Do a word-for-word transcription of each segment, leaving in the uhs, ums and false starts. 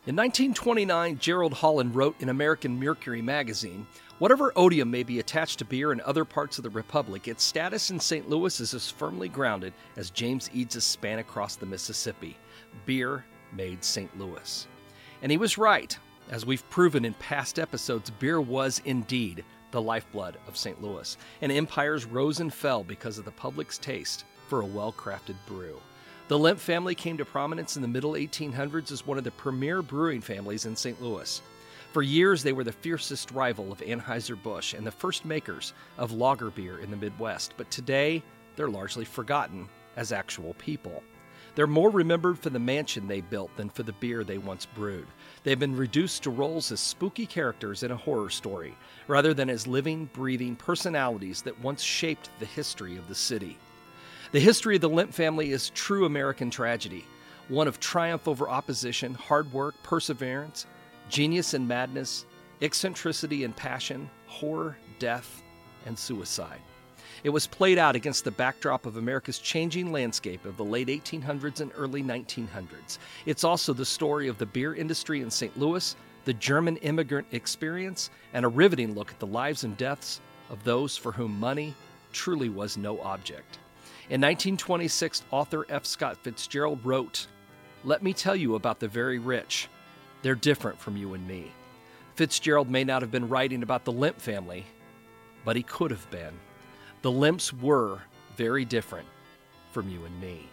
In nineteen twenty-nine, Gerald Holland wrote in American Mercury magazine, "Whatever odium may be attached to beer in other parts of the Republic, its status in Saint Louis is as firmly grounded as James Eads' span across the Mississippi. Beer made Saint Louis." And he was right. As we've proven in past episodes, beer was indeed the lifeblood of Saint Louis, and empires rose and fell because of the public's taste for a well-crafted brew. The Lemp family came to prominence in the middle eighteen hundreds as one of the premier brewing families in Saint Louis. For years, they were the fiercest rival of Anheuser-Busch and the first makers of lager beer in the Midwest, but today, they're largely forgotten as actual people. They're more remembered for the mansion they built than for the beer they once brewed. They've been reduced to roles as spooky characters in a horror story, rather than as living, breathing personalities that once shaped the history of the city. The history of the Lemp family is true American tragedy, one of triumph over opposition, hard work, perseverance, genius and madness, eccentricity and passion, horror, death, and suicide. It was played out against the backdrop of America's changing landscape of the late eighteen hundreds and early nineteen hundreds. It's also the story of the beer industry in Saint Louis, the German immigrant experience, and a riveting look at the lives and deaths of those for whom money truly was no object. In nineteen twenty-six, author F. Scott Fitzgerald wrote, "Let me tell you about the very rich. They're different from you and me." Fitzgerald may not have been writing about the Lemp family, but he could have been. The Lemps were very different from you and me.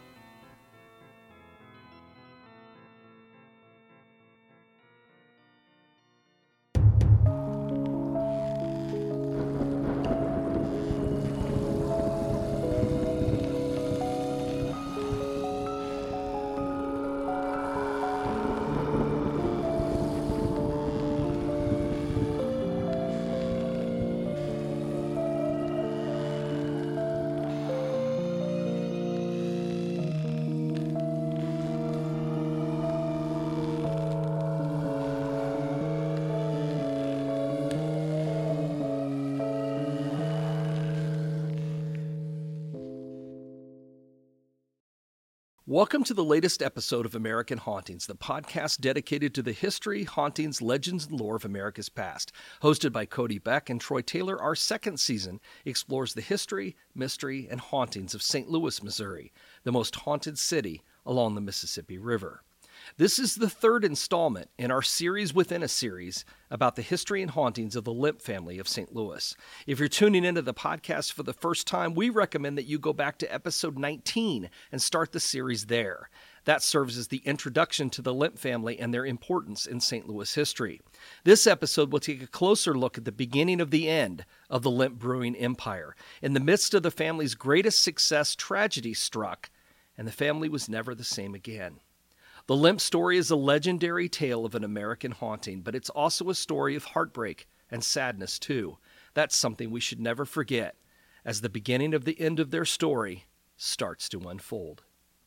Welcome to the latest episode of American Hauntings, the podcast dedicated to the history, hauntings, legends, and lore of America's past. Hosted by Cody Beck and Troy Taylor, our second season explores the history, mystery, and hauntings of Saint Louis, Missouri, the most haunted city along the Mississippi River. This is the third installment in our series within a series about the history and hauntings of the Lemp family of Saint Louis. If you're tuning into the podcast for the first time, we recommend that you go back to episode nineteen and start the series there. That serves as the introduction to the Lemp family and their importance in Saint Louis history. This episode will take a closer look at the beginning of the end of the Lemp brewing empire. In the midst of the family's greatest success, tragedy struck, and the family was never the same again. The Lemp story is a legendary tale of an American haunting, but it's also a story of heartbreak and sadness, too. That's something we should never forget as the beginning of the end of their story starts to unfold.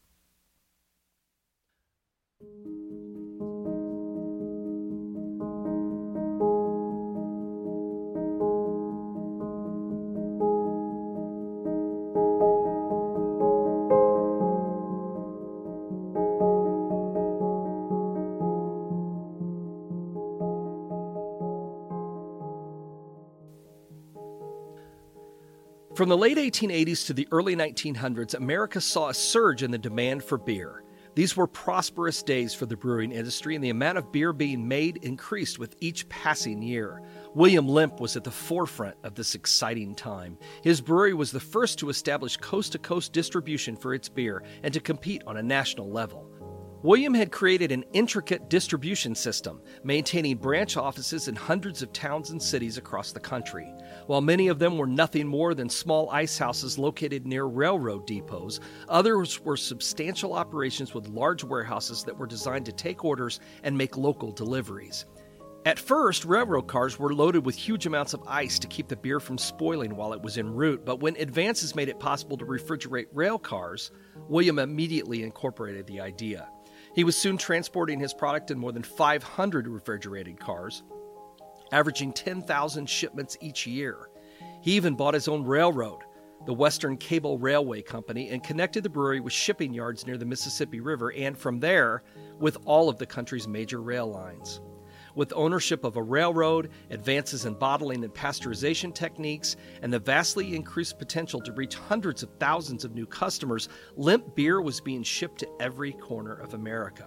From the late eighteen eighties to the early nineteen hundreds, America saw a surge in the demand for beer. These were prosperous days for the brewing industry, and the amount of beer being made increased with each passing year. William Lemp was at the forefront of this exciting time. His brewery was the first to establish coast-to-coast distribution for its beer and to compete on a national level. William had created an intricate distribution system, maintaining branch offices in hundreds of towns and cities across the country. While many of them were nothing more than small ice houses located near railroad depots, others were substantial operations with large warehouses that were designed to take orders and make local deliveries. At first, railroad cars were loaded with huge amounts of ice to keep the beer from spoiling while it was en route, but when advances made it possible to refrigerate rail cars, William immediately incorporated the idea. He was soon transporting his product in more than five hundred refrigerated cars, averaging ten thousand shipments each year. He even bought his own railroad, the Western Cable Railway Company, and connected the brewery with shipping yards near the Mississippi River and from there with all of the country's major rail lines. With ownership of a railroad, advances in bottling and pasteurization techniques, and the vastly increased potential to reach hundreds of thousands of new customers, Lemp beer was being shipped to every corner of America.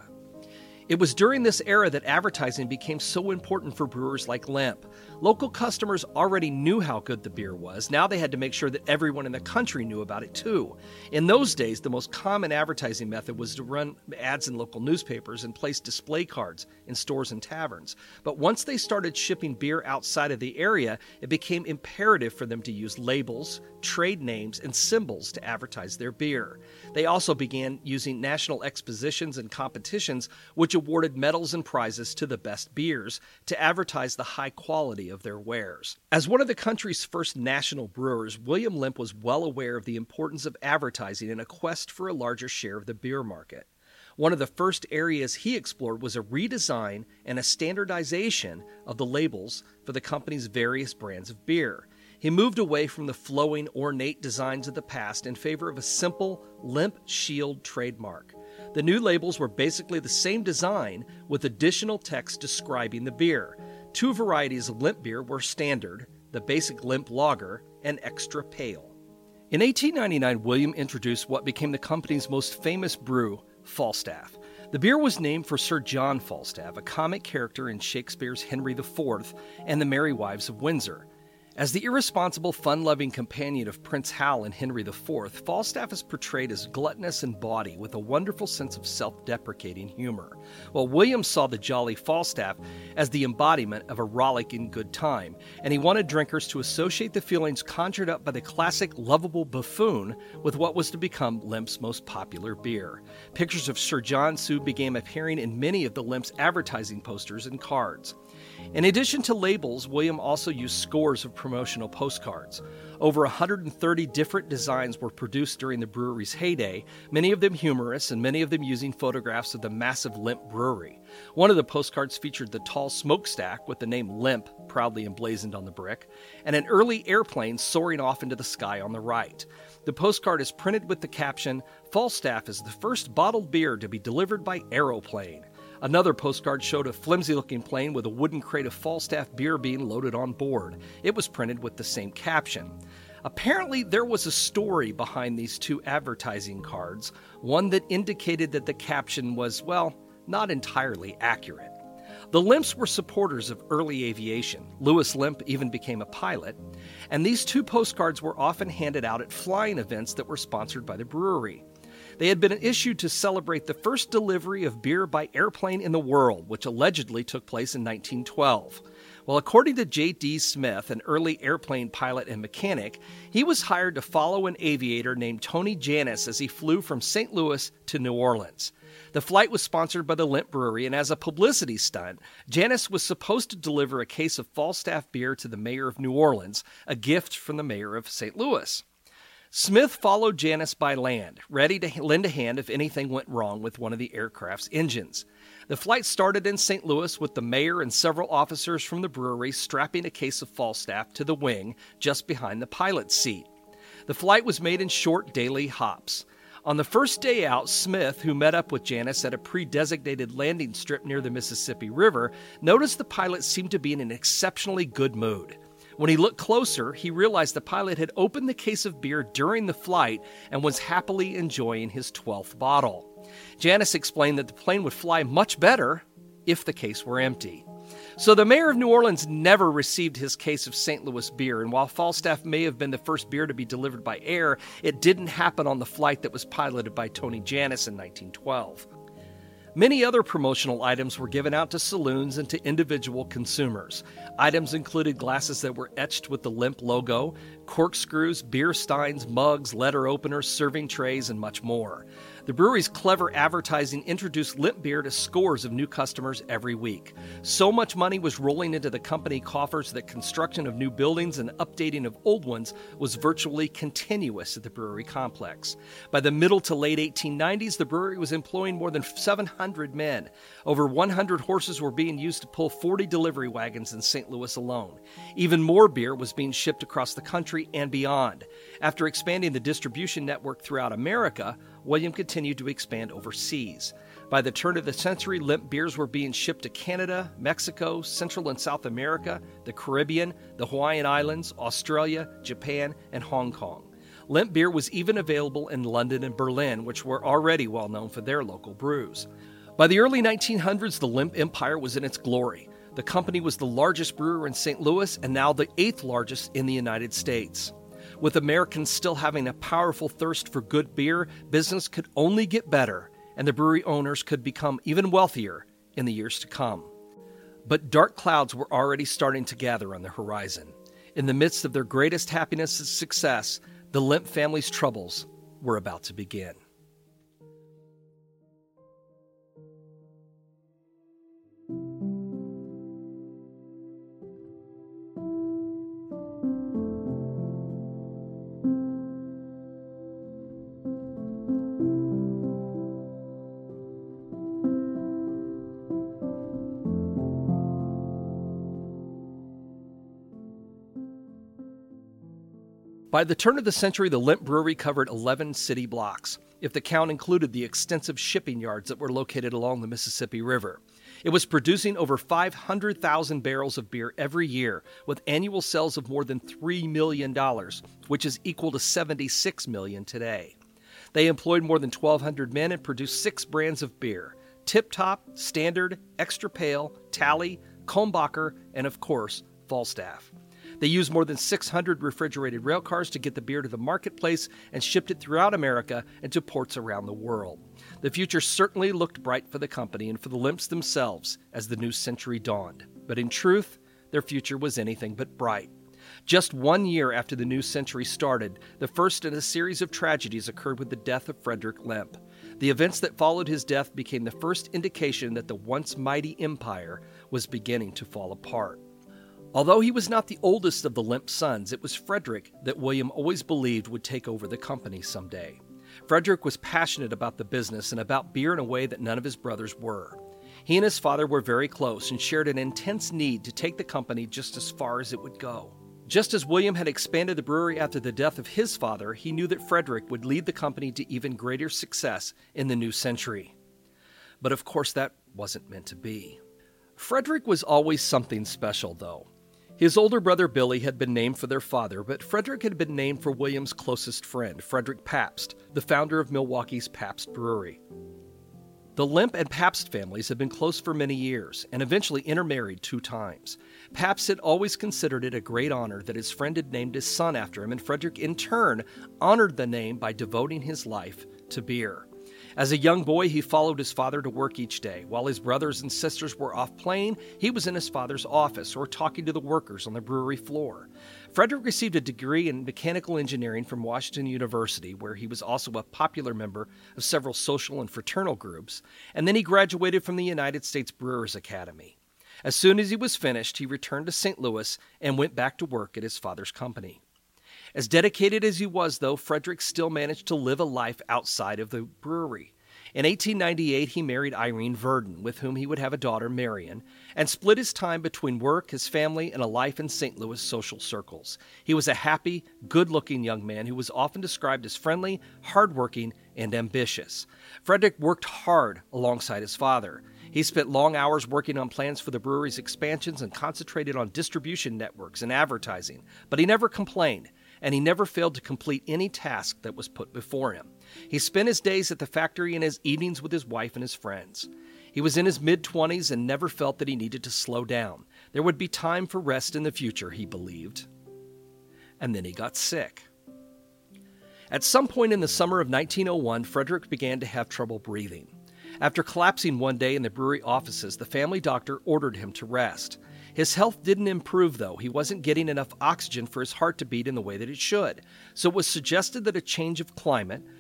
It was during this era that advertising became so important for brewers like Lemp. Local customers already knew how good the beer was. Now they had to make sure that everyone in the country knew about it too. In those days, the most common advertising method was to run ads in local newspapers and place display cards in stores and taverns. But once they started shipping beer outside of the area, it became imperative for them to use labels, trade names, and symbols to advertise their beer. They also began using national expositions and competitions, which awarded medals and prizes to the best beers to advertise the high quality of their wares. As one of the country's first national brewers, William Lemp was well aware of the importance of advertising in a quest for a larger share of the beer market. One of the first areas he explored was a redesign and a standardization of the labels for the company's various brands of beer. He moved away from the flowing, ornate designs of the past in favor of a simple Lemp Shield trademark. The new labels were basically the same design with additional text describing the beer. Two varieties of Lemp beer were standard, the basic Lemp Lager and Extra Pale. In eighteen ninety-nine, William introduced what became the company's most famous brew, Falstaff. The beer was named for Sir John Falstaff, a comic character in Shakespeare's Henry the Fourth and the Merry Wives of Windsor. As the irresponsible, fun-loving companion of Prince Hal in Henry the Fourth, Falstaff is portrayed as gluttonous in body with a wonderful sense of self-deprecating humor, while William saw the jolly Falstaff as the embodiment of a rollicking good time, and he wanted drinkers to associate the feelings conjured up by the classic lovable buffoon with what was to become Lemp's most popular beer. Pictures of Sir John soon began appearing in many of the Lemp's advertising posters and cards. In addition to labels, William also used scores of promotional postcards. Over one hundred thirty different designs were produced during the brewery's heyday, many of them humorous and many of them using photographs of the massive Lemp brewery. One of the postcards featured the tall smokestack with the name Lemp proudly emblazoned on the brick, and an early airplane soaring off into the sky on the right. The postcard is printed with the caption, "Falstaff is the first bottled beer to be delivered by aeroplane." Another postcard showed a flimsy-looking plane with a wooden crate of Falstaff beer being loaded on board. It was printed with the same caption. Apparently, there was a story behind these two advertising cards, one that indicated that the caption was, well, not entirely accurate. The Lemps were supporters of early aviation. Louis Lemp even became a pilot, and these two postcards were often handed out at flying events that were sponsored by the brewery. They had been issued to celebrate the first delivery of beer by airplane in the world, which allegedly took place in nineteen twelve. Well, according to J D Smith, an early airplane pilot and mechanic, he was hired to follow an aviator named Tony Jannus as he flew from Saint Louis to New Orleans. The flight was sponsored by the Lemp Brewery, and as a publicity stunt, Jannus was supposed to deliver a case of Falstaff beer to the mayor of New Orleans, a gift from the mayor of Saint Louis. Smith followed Jannus by land, ready to lend a hand if anything went wrong with one of the aircraft's engines. The flight started in Saint Louis with the mayor and several officers from the brewery strapping a case of Falstaff to the wing just behind the pilot's seat. The flight was made in short daily hops. On the first day out, Smith, who met up with Jannus at a pre-designated landing strip near the Mississippi River, noticed the pilot seemed to be in an exceptionally good mood. When he looked closer, he realized the pilot had opened the case of beer during the flight and was happily enjoying his twelfth bottle. Jannus explained that the plane would fly much better if the case were empty. So the mayor of New Orleans never received his case of Saint Louis beer, and while Falstaff may have been the first beer to be delivered by air, it didn't happen on the flight that was piloted by Tony Jannus in nineteen twelve. Many other promotional items were given out to saloons and to individual consumers. Items included glasses that were etched with the Lemp logo, corkscrews, beer steins, mugs, letter openers, serving trays, and much more. The brewery's clever advertising introduced Limp beer to scores of new customers every week. So much money was rolling into the company coffers that construction of new buildings and updating of old ones was virtually continuous at the brewery complex. By the middle to late eighteen nineties, the brewery was employing more than seven hundred men. Over one hundred horses were being used to pull forty delivery wagons in Saint Louis alone. Even more beer was being shipped across the country and beyond. After expanding the distribution network throughout America, William continued to expand overseas. By the turn of the century, Limp beers were being shipped to Canada, Mexico, Central and South America, the Caribbean, the Hawaiian Islands, Australia, Japan, and Hong Kong. Limp beer was even available in London and Berlin, which were already well known for their local brews. By the early nineteen hundreds, the Limp empire was in its glory. The company was the largest brewer in Saint Louis and now the eighth largest in the United States. With Americans still having a powerful thirst for good beer, business could only get better, and the brewery owners could become even wealthier in the years to come. But dark clouds were already starting to gather on the horizon. In the midst of their greatest happiness and success, the Limp family's troubles were about to begin. By the turn of the century, the Limp Brewery covered eleven city blocks, if the count included the extensive shipping yards that were located along the Mississippi River. It was producing over five hundred thousand barrels of beer every year, with annual sales of more than three million dollars, which is equal to seventy-six million dollars today. They employed more than twelve hundred men and produced six brands of beer: Tip Top, Standard, Extra Pale, Tally, Kulmbacher, and of course, Falstaff. They used more than six hundred refrigerated rail cars to get the beer to the marketplace and shipped it throughout America and to ports around the world. The future certainly looked bright for the company and for the Limps themselves as the new century dawned. But in truth, their future was anything but bright. Just one year after the new century started, the first in a series of tragedies occurred with the death of Frederick Limp. The events that followed his death became the first indication that the once mighty empire was beginning to fall apart. Although he was not the oldest of the Limp sons, it was Frederick that William always believed would take over the company someday. Frederick was passionate about the business and about beer in a way that none of his brothers were. He and his father were very close and shared an intense need to take the company just as far as it would go. Just as William had expanded the brewery after the death of his father, he knew that Frederick would lead the company to even greater success in the new century. But of course that wasn't meant to be. Frederick was always something special, though. His older brother Billy had been named for their father, but Frederick had been named for William's closest friend, Frederick Pabst, the founder of Milwaukee's Pabst Brewery. The Limp and Pabst families had been close for many years and eventually intermarried two times. Pabst had always considered it a great honor that his friend had named his son after him, and Frederick in turn honored the name by devoting his life to beer. As a young boy, he followed his father to work each day. While his brothers and sisters were off playing, he was in his father's office or talking to the workers on the brewery floor. Frederick received a degree in mechanical engineering from Washington University, where he was also a popular member of several social and fraternal groups, and then he graduated from the United States Brewers Academy. As soon as he was finished, he returned to Saint Louis and went back to work at his father's company. As dedicated as he was, though, Frederick still managed to live a life outside of the brewery. In eighteen ninety-eight, he married Irene Verdon, with whom he would have a daughter, Marion, and split his time between work, his family, and a life in Saint Louis social circles. He was a happy, good-looking young man who was often described as friendly, hardworking, and ambitious. Frederick worked hard alongside his father. He spent long hours working on plans for the brewery's expansions and concentrated on distribution networks and advertising, but he never complained, and he never failed to complete any task that was put before him. He spent his days at the factory and his evenings with his wife and his friends. He was in his mid-twenties and never felt that he needed to slow down. There would be time for rest in the future, he believed. And then he got sick. At some point in the summer of nineteen oh one, Frederick began to have trouble breathing. After collapsing one day in the brewery offices, the family doctor ordered him to rest. His health didn't improve, though. He wasn't getting enough oxygen for his heart to beat in the way that it should. So it was suggested that a change of climate,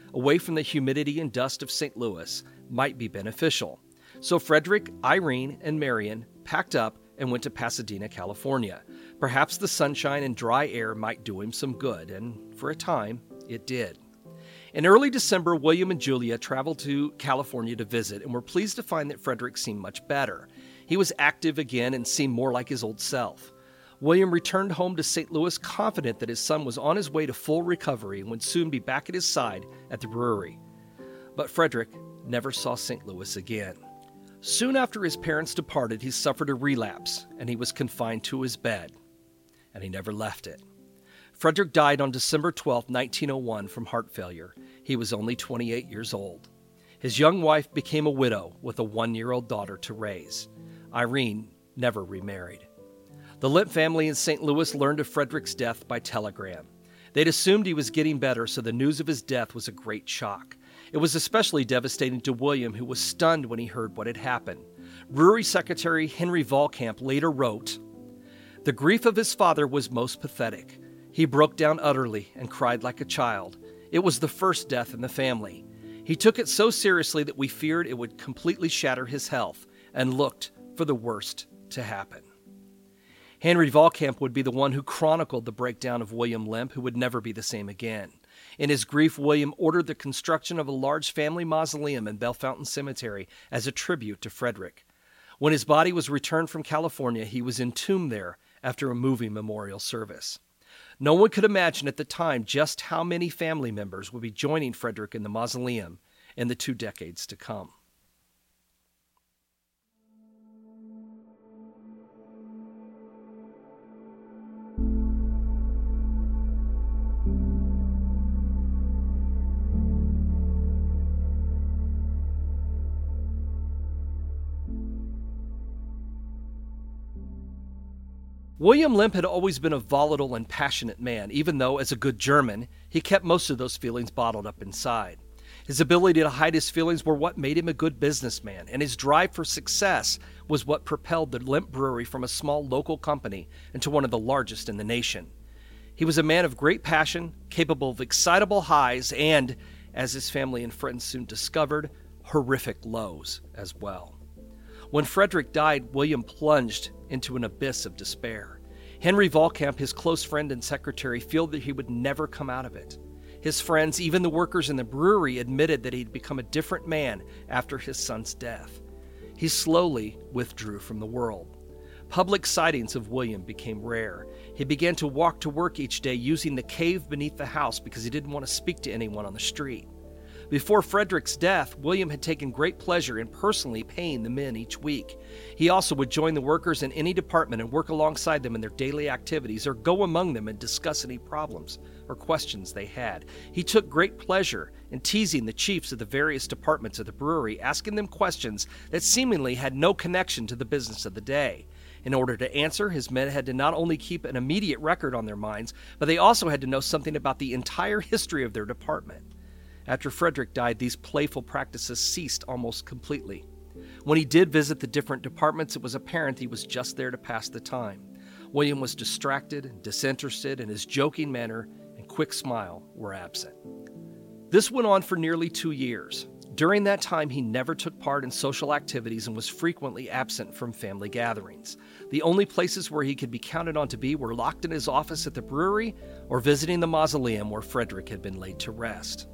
away from the humidity and dust of Saint Louis, might be beneficial. So Frederick, Irene, and Marion packed up and went to Pasadena, California. Perhaps the sunshine and dry air might do him some good, and for a time, it did. In early December, William and Julia traveled to California to visit and were pleased to find that Frederick seemed much better. He was active again and seemed more like his old self. William returned home to Saint Louis confident that his son was on his way to full recovery and would soon be back at his side at the brewery. But Frederick never saw Saint Louis again. Soon after his parents departed, he suffered a relapse, and he was confined to his bed, and he never left it. Frederick died on December twelfth, nineteen oh one, from heart failure. He was only twenty-eight years old. His young wife became a widow with a one-year-old daughter to raise. Irene never remarried. The Lemp family in Saint Louis learned of Frederick's death by telegram. They'd assumed he was getting better, so the news of his death was a great shock. It was especially devastating to William, who was stunned when he heard what had happened. Brewery Secretary Henry Vollkamp later wrote, "The grief of his father was most pathetic. He broke down utterly and cried like a child. It was the first death in the family. He took it so seriously that we feared it would completely shatter his health and looked for the worst to happen." Henry Vollkamp would be the one who chronicled the breakdown of William Lemp, who would never be the same again. In his grief, William ordered the construction of a large family mausoleum in Bellefontaine Cemetery as a tribute to Frederick. When his body was returned from California, he was entombed there after a moving memorial service. No one could imagine at the time just how many family members would be joining Frederick in the mausoleum in the two decades to come. William Lemp had always been a volatile and passionate man, even though, as a good German, he kept most of those feelings bottled up inside. His ability to hide his feelings were what made him a good businessman, and his drive for success was what propelled the Lemp Brewery from a small local company into one of the largest in the nation. He was a man of great passion, capable of excitable highs, and, as his family and friends soon discovered, horrific lows as well. When Frederick died, William plunged into an abyss of despair. Henry Vollkamp, his close friend and secretary, feared that he would never come out of it. His friends, even the workers in the brewery, admitted that he'd become a different man after his son's death. He slowly withdrew from the world. Public sightings of William became rare. He began to walk to work each day using the cave beneath the house because he didn't want to speak to anyone on the street. Before Frederick's death, William had taken great pleasure in personally paying the men each week. He also would join the workers in any department and work alongside them in their daily activities or go among them and discuss any problems or questions they had. He took great pleasure in teasing the chiefs of the various departments of the brewery, asking them questions that seemingly had no connection to the business of the day. In order to answer, his men had to not only keep an immediate record on their minds, but they also had to know something about the entire history of their department. After Frederick died, these playful practices ceased almost completely. When he did visit the different departments, it was apparent he was just there to pass the time. William was distracted, disinterested, and his joking manner and quick smile were absent. This went on for nearly two years. During that time, he never took part in social activities and was frequently absent from family gatherings. The only places where he could be counted on to be were locked in his office at the brewery or visiting the mausoleum where Frederick had been laid to rest.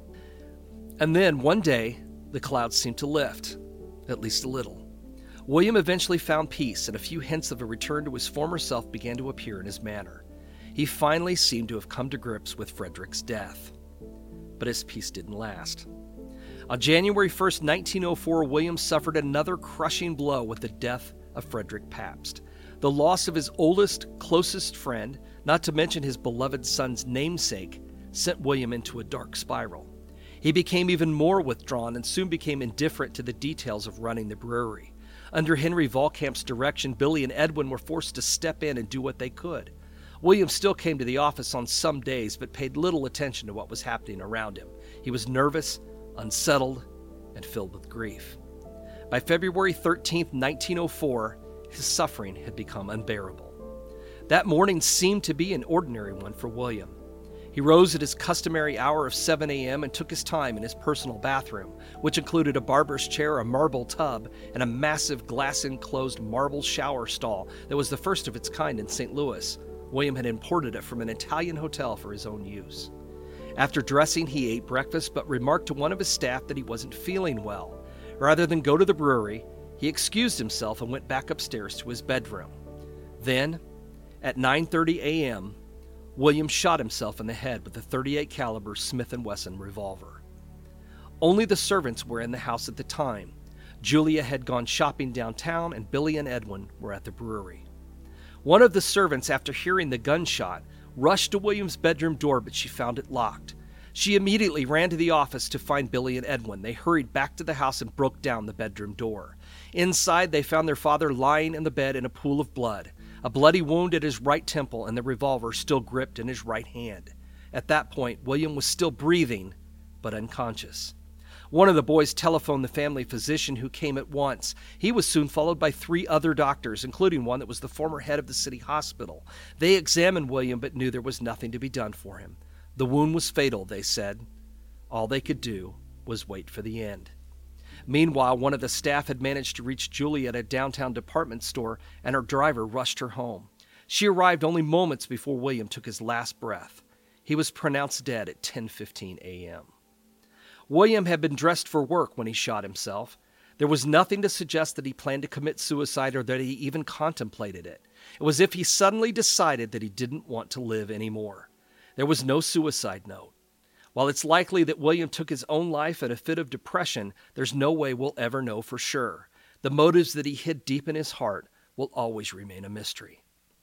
And then, one day, the clouds seemed to lift, at least a little. William eventually found peace, and a few hints of a return to his former self began to appear in his manner. He finally seemed to have come to grips with Frederick's death. But his peace didn't last. On January first, nineteen oh four, William suffered another crushing blow with the death of Frederick Pabst. The loss of his oldest, closest friend, not to mention his beloved son's namesake, sent William into a dark spiral. He became even more withdrawn and soon became indifferent to the details of running the brewery. Under Henry Vollkamp's direction, Billy and Edwin were forced to step in and do what they could. William still came to the office on some days, but paid little attention to what was happening around him. He was nervous, unsettled, and filled with grief. By February thirteenth, nineteen oh four, his suffering had become unbearable. That morning seemed to be an ordinary one for William. He rose at his customary hour of seven a.m. and took his time in his personal bathroom, which included a barber's chair, a marble tub, and a massive glass-enclosed marble shower stall that was the first of its kind in Saint Louis. William had imported it from an Italian hotel for his own use. After dressing, he ate breakfast, but remarked to one of his staff that he wasn't feeling well. Rather than go to the brewery, he excused himself and went back upstairs to his bedroom. Then, at nine thirty a.m., William shot himself in the head with a thirty-eight caliber Smith and Wesson revolver. Only the servants were in the house at the time. Julia had gone shopping downtown, and Billy and Edwin were at the brewery. One of the servants, after hearing the gunshot, rushed to William's bedroom door, but she found it locked. She immediately ran to the office to find Billy and Edwin. They hurried back to the house and broke down the bedroom door. Inside, they found their father lying in the bed in a pool of blood, a bloody wound at his right temple, and the revolver still gripped in his right hand. At that point, William was still breathing, but unconscious. One of the boys telephoned the family physician, who came at once. He was soon followed by three other doctors, including one that was the former head of the city hospital. They examined William, but knew there was nothing to be done for him. The wound was fatal, they said. All they could do was wait for the end. Meanwhile, one of the staff had managed to reach Julia at a downtown department store, and her driver rushed her home. She arrived only moments before William took his last breath. He was pronounced dead at ten fifteen a.m. William had been dressed for work when he shot himself. There was nothing to suggest that he planned to commit suicide or that he even contemplated it. It was as if he suddenly decided that he didn't want to live anymore. There was no suicide note. While it's likely that William took his own life in a fit of depression, there's no way we'll ever know for sure. The motives that he hid deep in his heart will always remain a mystery.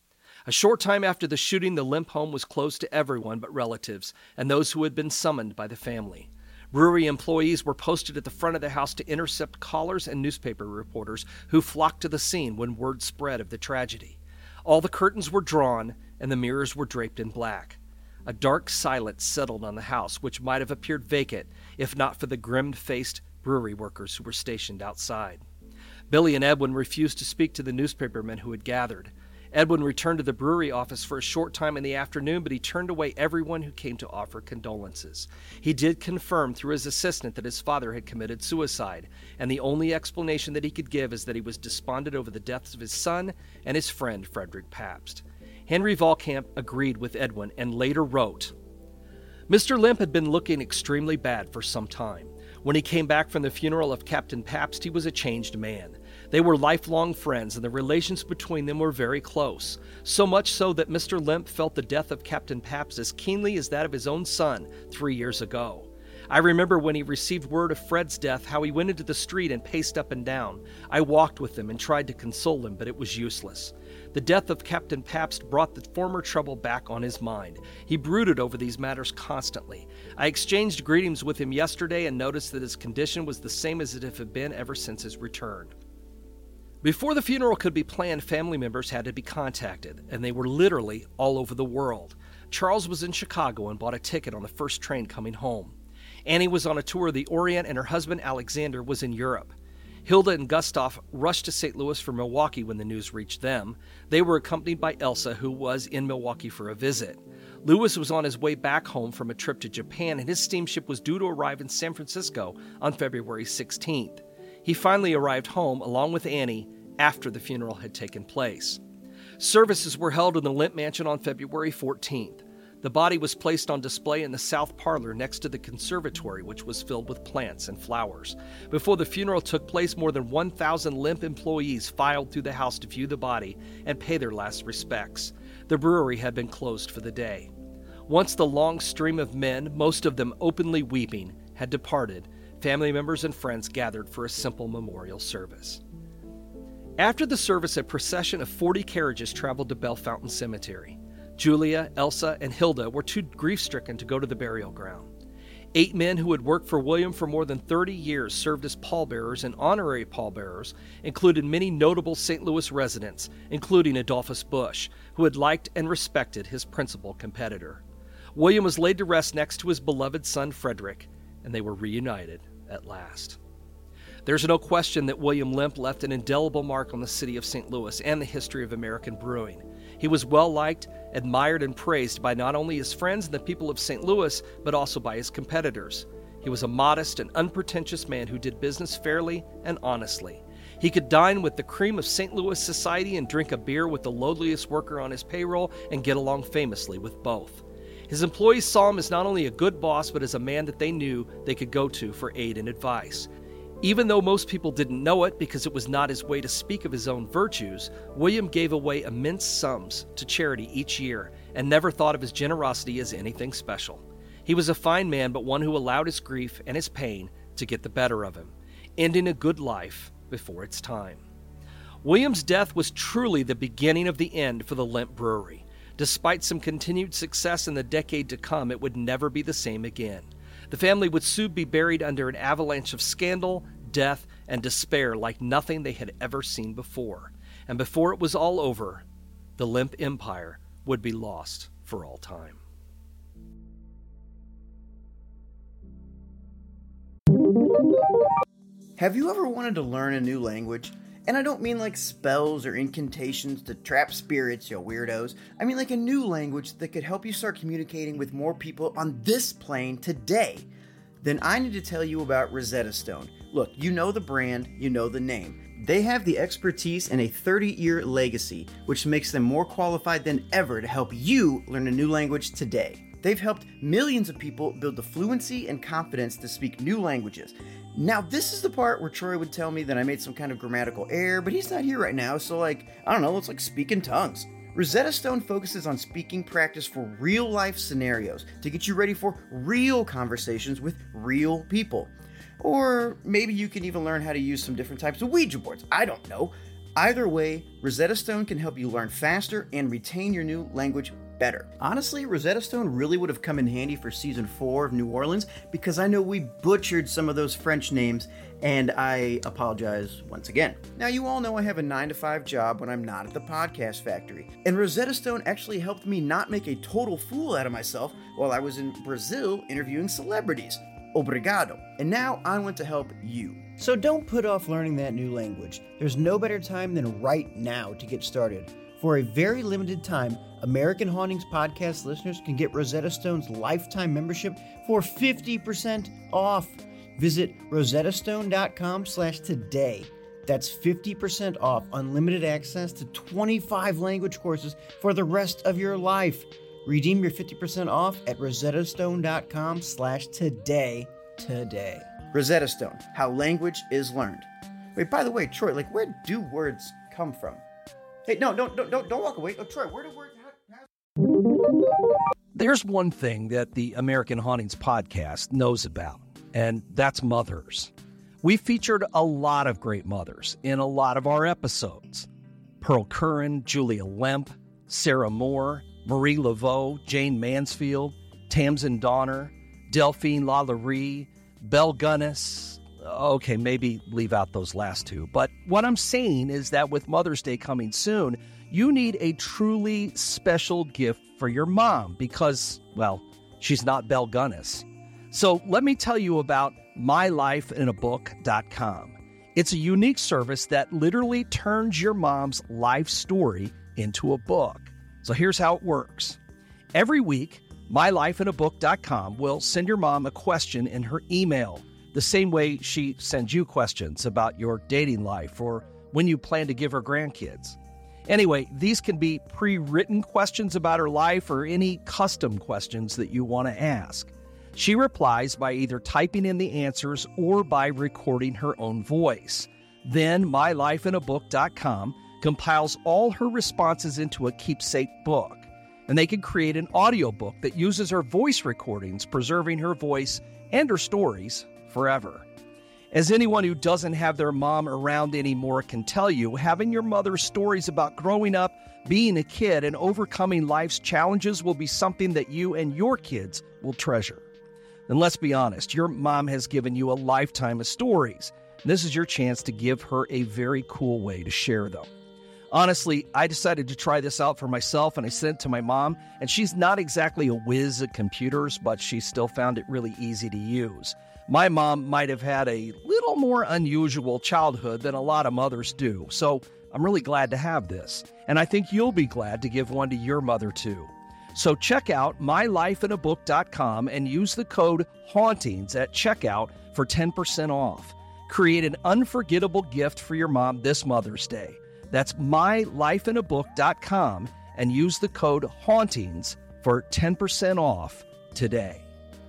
A short time after the shooting, the Lemp home was closed to everyone but relatives and those who had been summoned by the family. Brewery employees were posted at the front of the house to intercept callers and newspaper reporters who flocked to the scene when word spread of the tragedy. All the curtains were drawn and the mirrors were draped in black. A dark silence settled on the house, which might have appeared vacant if not for the grim-faced brewery workers who were stationed outside. Billy and Edwin refused to speak to the newspapermen who had gathered. Edwin returned to the brewery office for a short time in the afternoon, but he turned away everyone who came to offer condolences. He did confirm through his assistant that his father had committed suicide, and the only explanation that he could give is that he was despondent over the deaths of his son and his friend Frederick Pabst. Henry Volkamp agreed with Edwin and later wrote, "Mister Lemp had been looking extremely bad for some time. When he came back from the funeral of Captain Pabst, he was a changed man. They were lifelong friends, and the relations between them were very close, so much so that Mister Lemp felt the death of Captain Pabst as keenly as that of his own son three years ago. I remember when he received word of Fred's death, how he went into the street and paced up and down. I walked with him and tried to console him, but it was useless. The death of Captain Pabst brought the former trouble back on his mind. He brooded over these matters constantly. I exchanged greetings with him yesterday and noticed that his condition was the same as it had been ever since his return." Before the funeral could be planned, family members had to be contacted, and they were literally all over the world. Charles was in Chicago and bought a ticket on the first train coming home. Annie was on a tour of the Orient, and her husband Alexander was in Europe. Hilda and Gustav rushed to Saint Louis from Milwaukee when the news reached them. They were accompanied by Elsa, who was in Milwaukee for a visit. Louis was on his way back home from a trip to Japan, and his steamship was due to arrive in San Francisco on February sixteenth. He finally arrived home, along with Annie, after the funeral had taken place. Services were held in the Lemp Mansion on February fourteenth. The body was placed on display in the south parlor next to the conservatory, which was filled with plants and flowers. Before the funeral took place, more than one thousand Lemp employees filed through the house to view the body and pay their last respects. The brewery had been closed for the day. Once the long stream of men, most of them openly weeping, had departed, family members and friends gathered for a simple memorial service. After the service, a procession of forty carriages traveled to Bellefontaine Cemetery. Julia, Elsa, and Hilda were too grief-stricken to go to the burial ground. Eight men who had worked for William for more than thirty years served as pallbearers, and honorary pallbearers included many notable Saint Louis residents, including Adolphus Busch, who had liked and respected his principal competitor. William was laid to rest next to his beloved son Frederick, and they were reunited at last. There's no question that William Lemp left an indelible mark on the city of Saint Louis and the history of American brewing. He was well-liked, admired, and praised by not only his friends and the people of Saint Louis, but also by his competitors. He was a modest and unpretentious man who did business fairly and honestly. He could dine with the cream of Saint Louis society and drink a beer with the lowliest worker on his payroll and get along famously with both. His employees saw him as not only a good boss, but as a man that they knew they could go to for aid and advice. Even though most people didn't know it because it was not his way to speak of his own virtues, William gave away immense sums to charity each year and never thought of his generosity as anything special. He was a fine man, but one who allowed his grief and his pain to get the better of him, ending a good life before its time. William's death was truly the beginning of the end for the Lemp Brewery. Despite some continued success in the decade to come, it would never be the same again. The family would soon be buried under an avalanche of scandal, death, and despair like nothing they had ever seen before. And before it was all over, the Lemp Empire would be lost for all time. Have you ever wanted to learn a new language? And I don't mean like spells or incantations to trap spirits, you weirdos. I mean like a new language that could help you start communicating with more people on this plane today. Then I need to tell you about Rosetta Stone. Look, you know the brand, you know the name. They have the expertise and a thirty-year legacy, which makes them more qualified than ever to help you learn a new language today. They've helped millions of people build the fluency and confidence to speak new languages. Now, this is the part where Troy would tell me that I made some kind of grammatical error, but he's not here right now, so like, I don't know, it's like speaking tongues. Rosetta Stone focuses on speaking practice for real-life scenarios to get you ready for real conversations with real people. Or maybe you can even learn how to use some different types of Ouija boards. I don't know. Either way, Rosetta Stone can help you learn faster and retain your new language better. Honestly, Rosetta Stone really would have come in handy for season four of New Orleans because I know we butchered some of those French names, and I apologize once again. Now, you all know I have a nine to five job when I'm not at the podcast factory, and Rosetta Stone actually helped me not make a total fool out of myself while I was in Brazil interviewing celebrities. Obrigado. And now I want to help you. So don't put off learning that new language. There's no better time than right now to get started. For a very limited time, American Hauntings podcast listeners can get Rosetta Stone's lifetime membership for fifty percent off. Visit rosettastone.com slash today. That's fifty percent off unlimited access to twenty-five language courses for the rest of your life. Redeem your fifty percent off at rosettastone.com slash today today. Rosetta Stone, how language is learned. Wait, by the way, Troy, like, where do words come from? Hey, no, don't, don't, don't, don't walk away. Oh, Troy, where do words... There's one thing that the American Hauntings podcast knows about, and that's mothers. We featured a lot of great mothers in a lot of our episodes. Pearl Curran, Julia Lemp, Sarah Moore, Marie Laveau, Jane Mansfield, Tamsin Donner, Delphine Lalaurie, Belle Gunness. Okay, maybe leave out those last two. But what I'm saying is that with Mother's Day coming soon, you need a truly special gift for your mom because, well, she's not Belle Gunness. So let me tell you about my life in a book dot com. It's a unique service that literally turns your mom's life story into a book. So here's how it works. Every week, my life in a book dot com will send your mom a question in her email, the same way she sends you questions about your dating life or when you plan to give her grandkids. Anyway, these can be pre-written questions about her life or any custom questions that you want to ask. She replies by either typing in the answers or by recording her own voice. Then my life in a book dot com compiles all her responses into a keepsake book, and they can create an audiobook that uses her voice recordings, preserving her voice and her stories forever. As anyone who doesn't have their mom around anymore can tell you, having your mother's stories about growing up, being a kid, and overcoming life's challenges will be something that you and your kids will treasure. And let's be honest, your mom has given you a lifetime of stories. This is your chance to give her a very cool way to share them. Honestly, I decided to try this out for myself, and I sent it to my mom, and she's not exactly a whiz at computers, but she still found it really easy to use. My mom might have had a little more unusual childhood than a lot of mothers do, so I'm really glad to have this. And I think you'll be glad to give one to your mother too. So check out my life in a book dot com and use the code HAUNTINGS at checkout for ten percent off. Create an unforgettable gift for your mom this Mother's Day. That's my life in a book dot com and use the code HAUNTINGS for ten percent off today.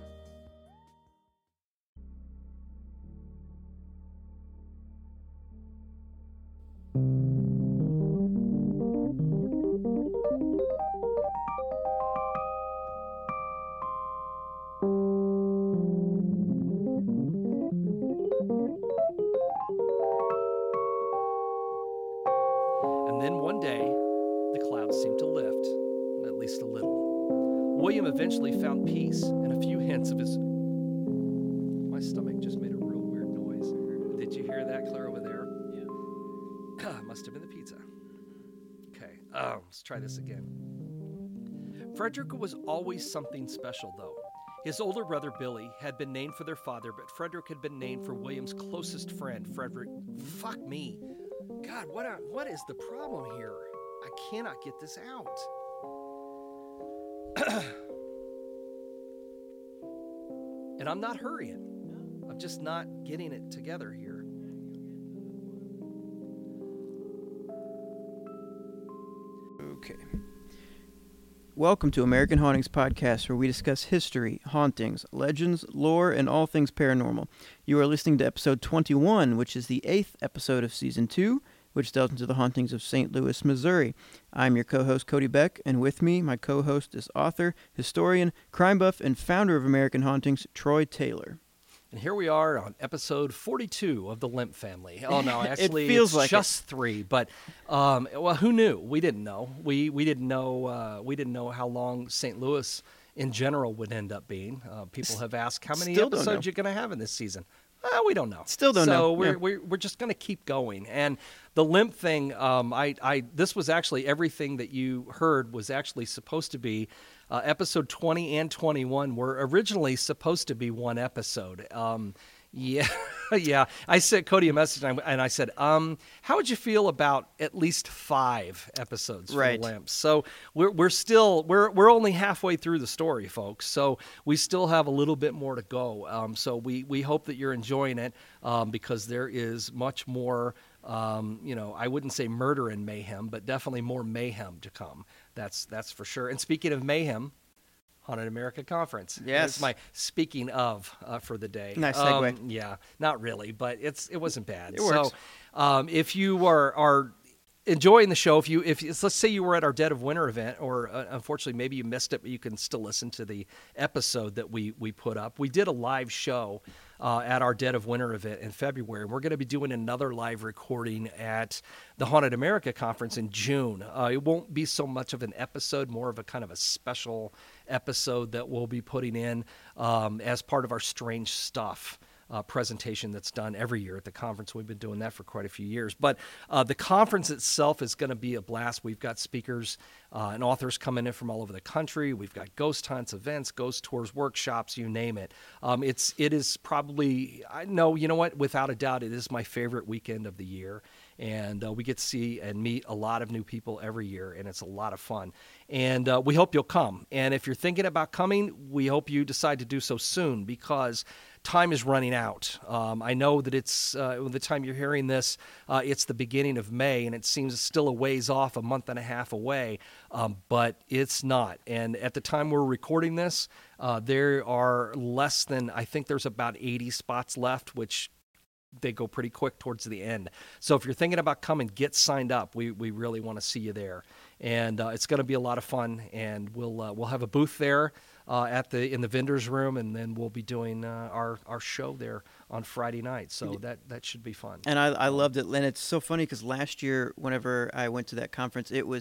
And then one day, the clouds seemed to lift, at least a little. William eventually found peace and a few hints of his... My stomach just made a real weird noise. Did you hear that, Claire, over there? Yeah. Must have been the pizza. Okay, oh, let's try this again. Frederick was always something special, though. His older brother, Billy, had been named for their father, but Frederick had been named for William's closest friend, Frederick... Fuck me. God, what a, what is the problem here? I cannot get this out. And I'm not hurrying. I'm just not getting it together here. Okay. Welcome to American Hauntings Podcast, where we discuss history, hauntings, legends, lore, and all things paranormal. You are listening to episode twenty-one, which is the eighth episode of season two, which delves into the hauntings of Saint Louis, Missouri. I'm your co-host, Cody Beck, and with me, my co-host is author, historian, crime buff, and founder of American Hauntings, Troy Taylor. And here we are on episode forty-two of the Lemp family. Oh no, actually, it feels it's like just it. three. But um, well, who knew? We didn't know. We we didn't know. Uh, we didn't know how long Saint Louis in general would end up being. Uh, people have asked how many Still don't episodes know. you're going to have in this season. Uh, we don't know. Still don't so know. So we're, Yeah. we're we're just going to keep going. And the Lemp thing, um, I I this was actually everything that you heard was actually supposed to be. Uh, episode twenty and twenty-one were originally supposed to be one episode. Um, Yeah, yeah. I sent Cody a message, and I, and I said, um, how would you feel about at least five episodes for Right. the Lamps? So we're we're still we're we're only halfway through the story, folks. So we still have a little bit more to go. Um, so we we hope that you're enjoying it, um, because there is much more. Um, you know, I wouldn't say murder and mayhem, but definitely more mayhem to come. That's that's for sure. And speaking of mayhem. Haunted America Conference. Yes. That's my speaking of uh, for the day. Nice segue. Um, yeah, not really, but it's it wasn't bad. It works. So, um, if you are are enjoying the show, if you if let's say you were at our Dead of Winter event, or uh, unfortunately maybe you missed it, but you can still listen to the episode that we we put up. We did a live show uh, at our Dead of Winter event in February. We're going to be doing another live recording at the Haunted America Conference in June. Uh, it won't be so much of an episode, more of a kind of a special episode that we'll be putting in um, as part of our Strange Stuff uh, presentation that's done every year at the conference. We've been doing that for quite a few years. But uh, the conference itself is going to be a blast. We've got speakers uh, and authors coming in from all over the country. We've got ghost hunts, events, ghost tours, workshops, you name it. Um, it's it is probably, I know, you know what, without a doubt, it is my favorite weekend of the year. And uh, we get to see and meet a lot of new people every year, and it's a lot of fun. And uh, we hope you'll come. And if you're thinking about coming, we hope you decide to do so soon, because time is running out. Um, I know that it's, uh, the time you're hearing this, uh, it's the beginning of May, and it seems still a ways off, a month and a half away, um, but it's not. And at the time we're recording this, uh, there are less than, I think there's about eighty spots left, which they go pretty quick towards the end. So if you're thinking about coming, get signed up. We we really want to see you there, and uh, it's going to be a lot of fun. And we'll uh, we'll have a booth there uh, at the in the vendors room, and then we'll be doing uh, our our show there on Friday night. So that that should be fun. And I, I loved it, and it's so funny because last year, whenever I went to that conference, it was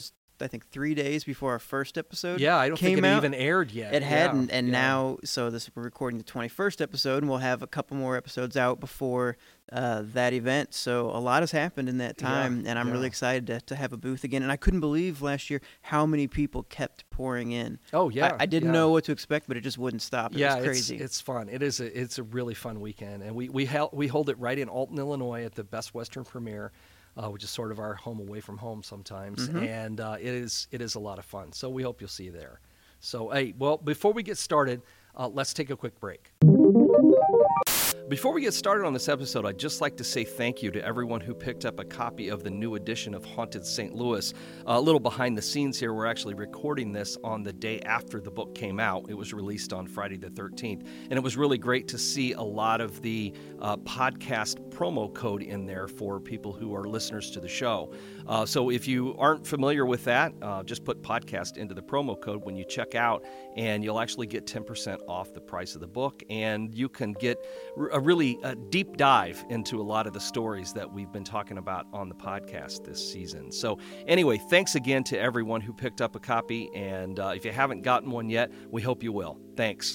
I think, three days before our first episode. Yeah, I don't came think it out. even aired yet. It yeah, hadn't, and yeah. now, so this we're recording the twenty-first episode, and we'll have a couple more episodes out before uh, that event. So a lot has happened in that time, Yeah, and I'm yeah. really excited to, to have a booth again. And I couldn't believe last year how many people kept pouring in. Oh yeah, I, I didn't yeah. know what to expect, but it just wouldn't stop. It yeah, was crazy. It's, it's fun. It is. A, it's a really fun weekend, and we we hel- we hold it right in Alton, Illinois, at the Best Western Premiere, uh, which is sort of our home away from home sometimes, Mhm. and uh, it is it is a lot of fun. So we hope you'll see you there. So hey, well, before we get started, uh, let's take a quick break. Before we get started on this episode, I'd just like to say thank you to everyone who picked up a copy of the new edition of Haunted Saint Louis. Uh, a little behind the scenes here, we're actually recording this on the day after the book came out. It was released on Friday the thirteenth, and it was really great to see a lot of the uh, podcast promo code in there for people who are listeners to the show. Uh, so if you aren't familiar with that, uh, just put podcast into the promo code when you check out, and you'll actually get ten percent off the price of the book, and you can get a really uh, deep dive into a lot of the stories that we've been talking about on the podcast this season. So anyway, thanks again to everyone who picked up a copy, and uh, if you haven't gotten one yet, we hope you will. Thanks.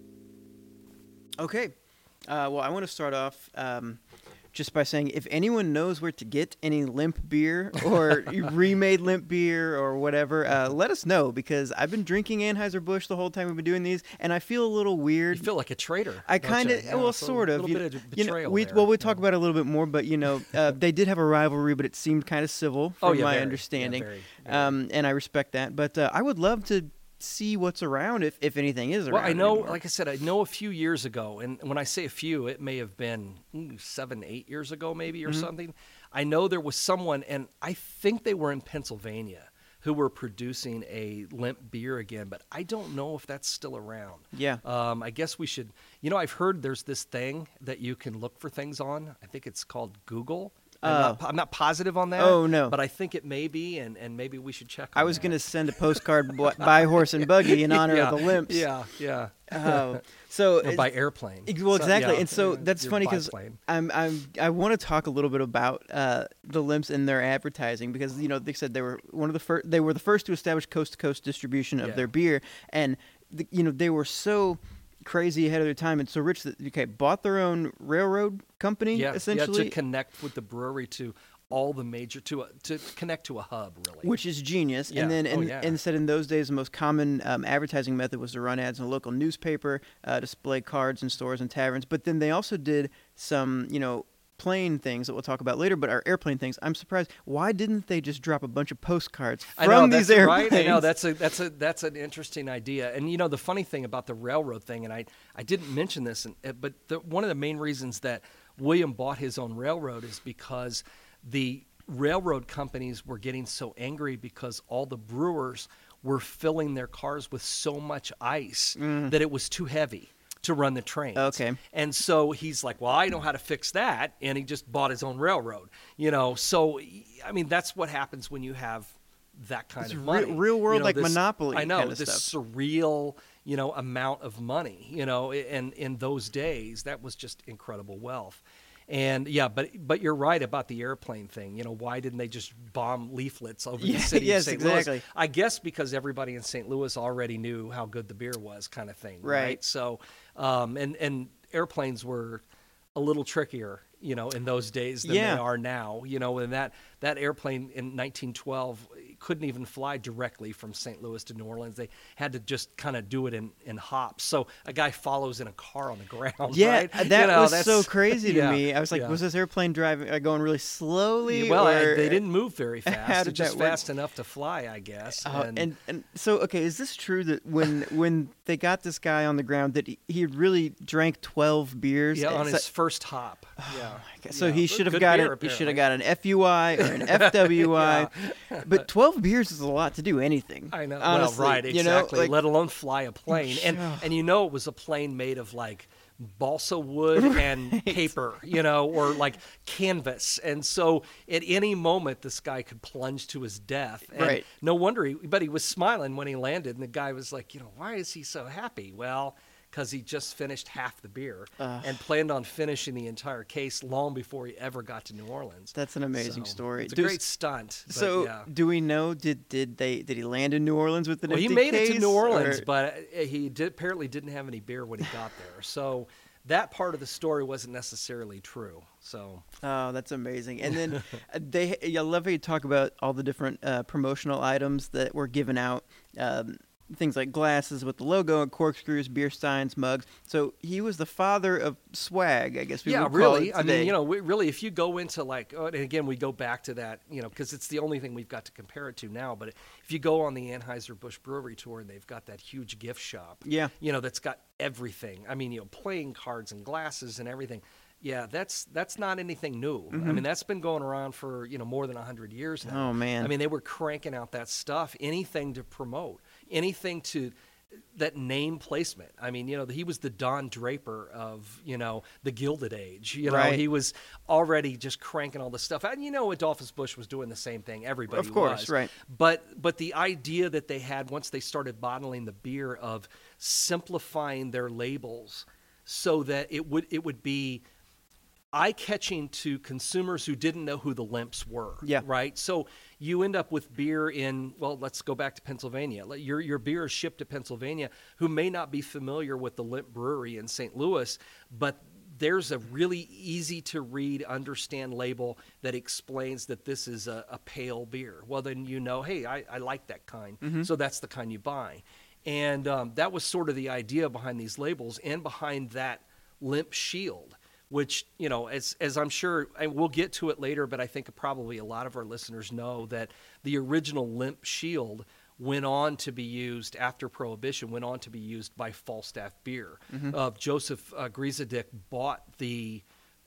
Okay. Uh, well, I want to start off um, just by saying, if anyone knows where to get any limp beer or remade limp beer or whatever, uh, let us know, because I've been drinking Anheuser-Busch the whole time we've been doing these, and I feel a little weird. You feel like a traitor. I don't kind you? of, Yeah, well, so sort of. A little you, bit of you know, betrayal we, there. well, we'll talk Yeah. about it a little bit more, but, you know, uh, they did have a rivalry, but it seemed kind of civil, from Oh, yeah, my very. understanding. Yeah, very, very. Um, and I respect that. But uh, I would love to see what's around, if, if anything is around. Well, I know, anymore. like I said, I know a few years ago, and when I say a few, it may have been ooh, seven, eight years ago maybe or Mhm. something. I know there was someone, and I think they were in Pennsylvania, who were producing a limp beer again, but I don't know if that's still around. Yeah. Um, I guess we should, you know, I've heard there's this thing that you can look for things on. I think it's called Google. I'm, Oh. not, po- I'm not positive on that. Oh, no. But I think it may be, and, and maybe we should check on I was that. going to send a postcard b- by horse and buggy in honor yeah, of the limps. Yeah, yeah. Oh, so Or it's- by airplane. ex- well, So, exactly, yeah, and so yeah, that's your funny because biplane. I'm I'm I want to talk a little bit about uh, the limps and their advertising, because you know they said they were one of the first they were the first to establish coast to coast distribution of Yeah. their beer, and the, you know they were so crazy ahead of their time and so rich that okay bought their own railroad company yeah, essentially. yeah, to connect with the brewery to all the major to a, to connect to a hub really. Which is genius. Yeah. And then, Oh, and, yeah. and said in those days, the most common um, advertising method was to run ads in a local newspaper, uh, display cards in stores and taverns. But then they also did some, you know, plane things that we'll talk about later, but our airplane things. I'm surprised. Why didn't they just drop a bunch of postcards from I know, these that's airplanes? right. I know that's a that's a that's an interesting idea. And you know the funny thing about the railroad thing, and I I didn't mention this, and, uh, but the, one of the main reasons that William bought his own railroad is because the railroad companies were getting so angry because all the brewers were filling their cars with so much ice that it was too heavy to run the trains. Okay. And so he's like, well, I know how to fix that. And he just bought his own railroad, you know? So, I mean, that's what happens when you have that kind It's of re- money. real world, You know, like this- Monopoly I know, kind of this stuff. surreal, you know, amount of money, you know, and in those days, that was just incredible wealth. And yeah, but but you're right about the airplane thing. You know, why didn't they just bomb leaflets over Yeah, the city yes, of Saint exactly. Louis? I guess because everybody in Saint Louis already knew how good the beer was, kind of thing, right? Right. So, um, and and airplanes were a little trickier, you know, in those days than Yeah. they are now. You know, and that that airplane in nineteen twelve couldn't even fly directly from Saint Louis to New Orleans. They had to just kind of do it in, in hops. So a guy follows in a car on the ground. Yeah, right? that You know, was that's- so crazy to yeah, me. I was like, yeah. was this airplane driving uh, going really slowly? Well, I- or, they didn't move very How fast. did Just that work? fast enough to fly, I guess. Uh, and and so okay, is this true that when when they got this guy on the ground that he, he really drank twelve beers? yeah, on It's his first hop. Yeah. like- so Yeah, he but should have good got beer, it. He should have apparently. got an F U I or an F W I. But twelve beers is a lot to do anything. I know. Honestly, well, right, you exactly. know, like, Let alone fly a plane, and and you know it was a plane made of like balsa wood and paper, you know, or like canvas, and so at any moment this guy could plunge to his death. And Right. No wonder he, but he was smiling when he landed, and the guy was like, you know, why is he so happy? Well, because he just finished half the beer Uh, and planned on finishing the entire case long before he ever got to New Orleans. That's an amazing So, story. It's a Does- great stunt. But So, yeah. do we know did did they did he land in New Orleans with an Well, he empty made case? it to New Orleans, or- but uh, he did, apparently didn't have any beer when he got there. So that part of the story wasn't necessarily true. So Oh, that's amazing. And then uh, they, I love how you talk about all the different uh, promotional items that were given out. Um, things like glasses with the logo and corkscrews, beer steins, mugs. So he was the father of swag, I guess we yeah, would call really. it I today. mean, you know, we, really, if you go into like, oh, and again, we go back to that, you know, because it's the only thing we've got to compare it to now. But if you go on the Anheuser-Busch Brewery tour, and they've got that huge gift shop, Yeah. you know, that's got everything. I mean, you know, playing cards and glasses and everything. Yeah, that's that's not anything new. I mean, that's been going around for, you know, more than one hundred years now. Oh, man. I mean, they were cranking out that stuff, anything to promote, anything to that name placement. I mean, you know, he was the Don Draper of, you know, the Gilded Age. You know, Right. he was already just cranking all this stuff. And, you know, Adolphus Busch was doing the same thing. Everybody Of course, was. right. But, but the idea that they had once they started bottling the beer of simplifying their labels so that it would it would be eye-catching to consumers who didn't know who the Limps were. Yeah. Right. So you end up with beer in, well, let's go back to Pennsylvania. Let- Your your beer is shipped to Pennsylvania, who may not be familiar with the Limp Brewery in Saint Louis, but there's a really easy to read, understand label that explains that this is a, a pale beer. Well, then you know, hey, I, I like that kind. So that's the kind you buy. And um, that was sort of the idea behind these labels and behind that Limp Shield, which, you know, as as I'm sure, and we'll get to it later, but I think probably a lot of our listeners know that the original Limp Shield went on to be used after Prohibition, went on to be used by Falstaff Beer. Uh, Joseph uh, Griesedick bought the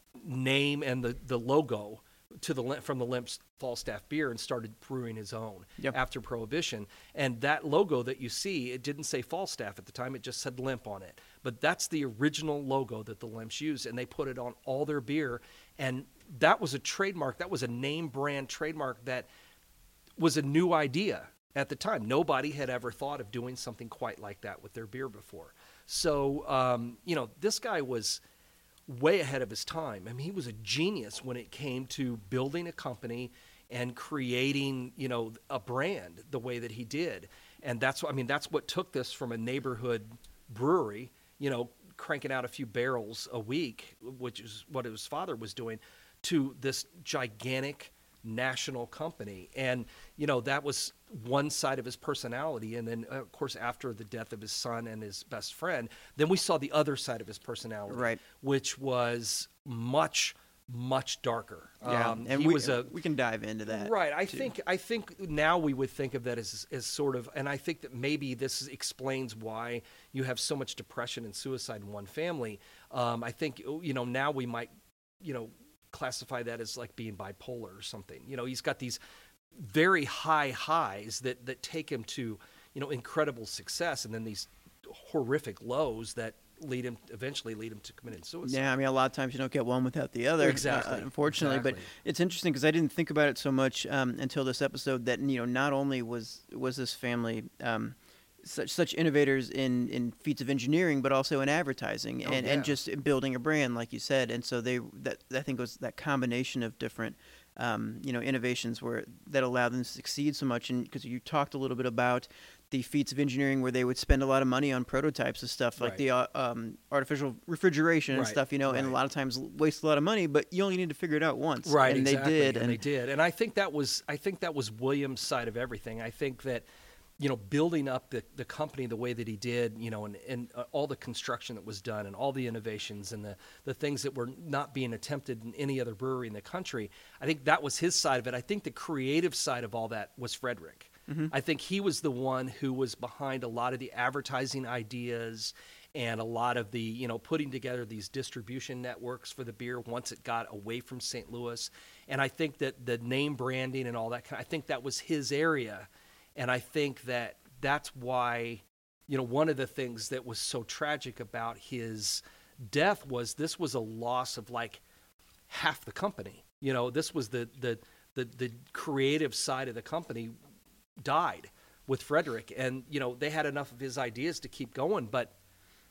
name and the, the logo to the Lim- from the Limp's Falstaff Beer and started brewing his own Yep. after Prohibition. And that logo that you see, it didn't say Falstaff at the time, it just said Limp on it. But that's the original logo that the Limps used, and they put it on all their beer. And that was a trademark, that was a name brand trademark that was a new idea at the time. Nobody had ever thought of doing something quite like that with their beer before. So, um, you know, this guy was way ahead of his time. I mean, he was a genius when it came to building a company and creating, you know, a brand the way that he did. And that's what, I mean, that's what took this from a neighborhood brewery, you know, cranking out a few barrels a week, which is what his father was doing, to this gigantic national company. And, you know, that was one side of his personality. And then, of course, after the death of his son and his best friend, then we saw the other side of his personality, Right. which was much, much darker. Yeah, Um, and he we, was a we can dive into that. Right. I too. think I think now we would think of that as as sort of, and I think that maybe this explains why you have so much depression and suicide in one family. Um, I think, you know, now we might, you know, classify that as like being bipolar or something. You know, he's got these very high highs that that take him to, you know, incredible success, and then these horrific lows that lead him eventually lead him to committing suicide. Yeah, I mean, a lot of times you don't get one without the other. Exactly, uh, unfortunately, exactly. but it's interesting because I didn't think about it so much um, until this episode. That, you know, not only was was this family um, such such innovators in, in feats of engineering, but also in advertising Oh, and, yeah. and just in building a brand, like you said. And so they that I think was that combination of different um, you know innovations where that allowed them to succeed so much. And because you talked a little bit about the feats of engineering where they would spend a lot of money on prototypes of stuff like Right. the uh, um, artificial refrigeration and Right, stuff, you know, and a right. lot of times waste a lot of money, but you only need to figure it out once. Right, and exactly. they did. and, And, they did. And I think that was I think that was Williams' side of everything. I think that, you know, building up the, the company the way that he did, you know, and, and uh, all the construction that was done and all the innovations and the, the things that were not being attempted in any other brewery in the country, I think that was his side of it. I think the creative side of all that was Frederick. I think he was the one who was behind a lot of the advertising ideas and a lot of the, you know, putting together these distribution networks for the beer once it got away from Saint Louis. And I think that the name branding and all that, kind I think that was his area. And I think that that's why, you know, one of the things that was so tragic about his death was this was a loss of like half the company. You know, this was the the the, the creative side of the company died with Frederick. And, you know, they had enough of his ideas to keep going, but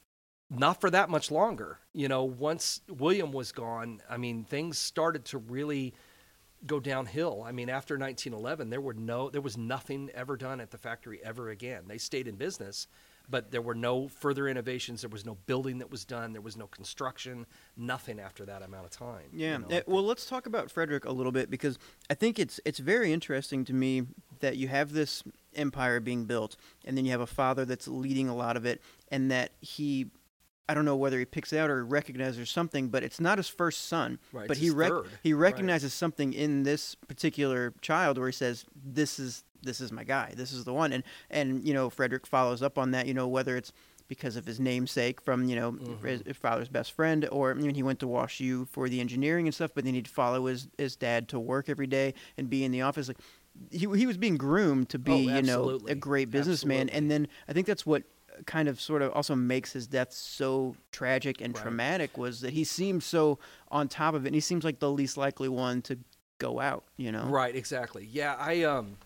not for that much longer. You know, once William was gone, I mean, things started to really go downhill. I mean, after nineteen eleven, there were no, there was nothing ever done at the factory ever again. They stayed in business, but there were no further innovations. There was no building that was done. There was no construction, nothing after that amount of time. Yeah. You know? Uh, well, let's talk about Frederick a little bit, because I think it's it's very interesting to me that you have this empire being built, and then you have a father that's leading a lot of it, and that he, I don't know whether he picks it out or recognizes or something, but it's not his first son. Right, but it's he his rec- third. he recognizes something in this particular child where he says, "This is this is my guy. This is the one." And and you know, Frederick follows up on that. You know, whether it's because of his namesake from, you know, Mm-hmm. his father's best friend, or I mean, he went to Wash U for the engineering and stuff, but then he'd follow his his dad to work every day and be in the office. Like he he was being groomed to be, Oh, you know, absolutely. a great businessman. Absolutely. And then I think that's what kind of sort of also makes his death so tragic and Right. traumatic, was that he seemed so on top of it, and he seems like the least likely one to go out, you know? Right, exactly. Yeah, I um,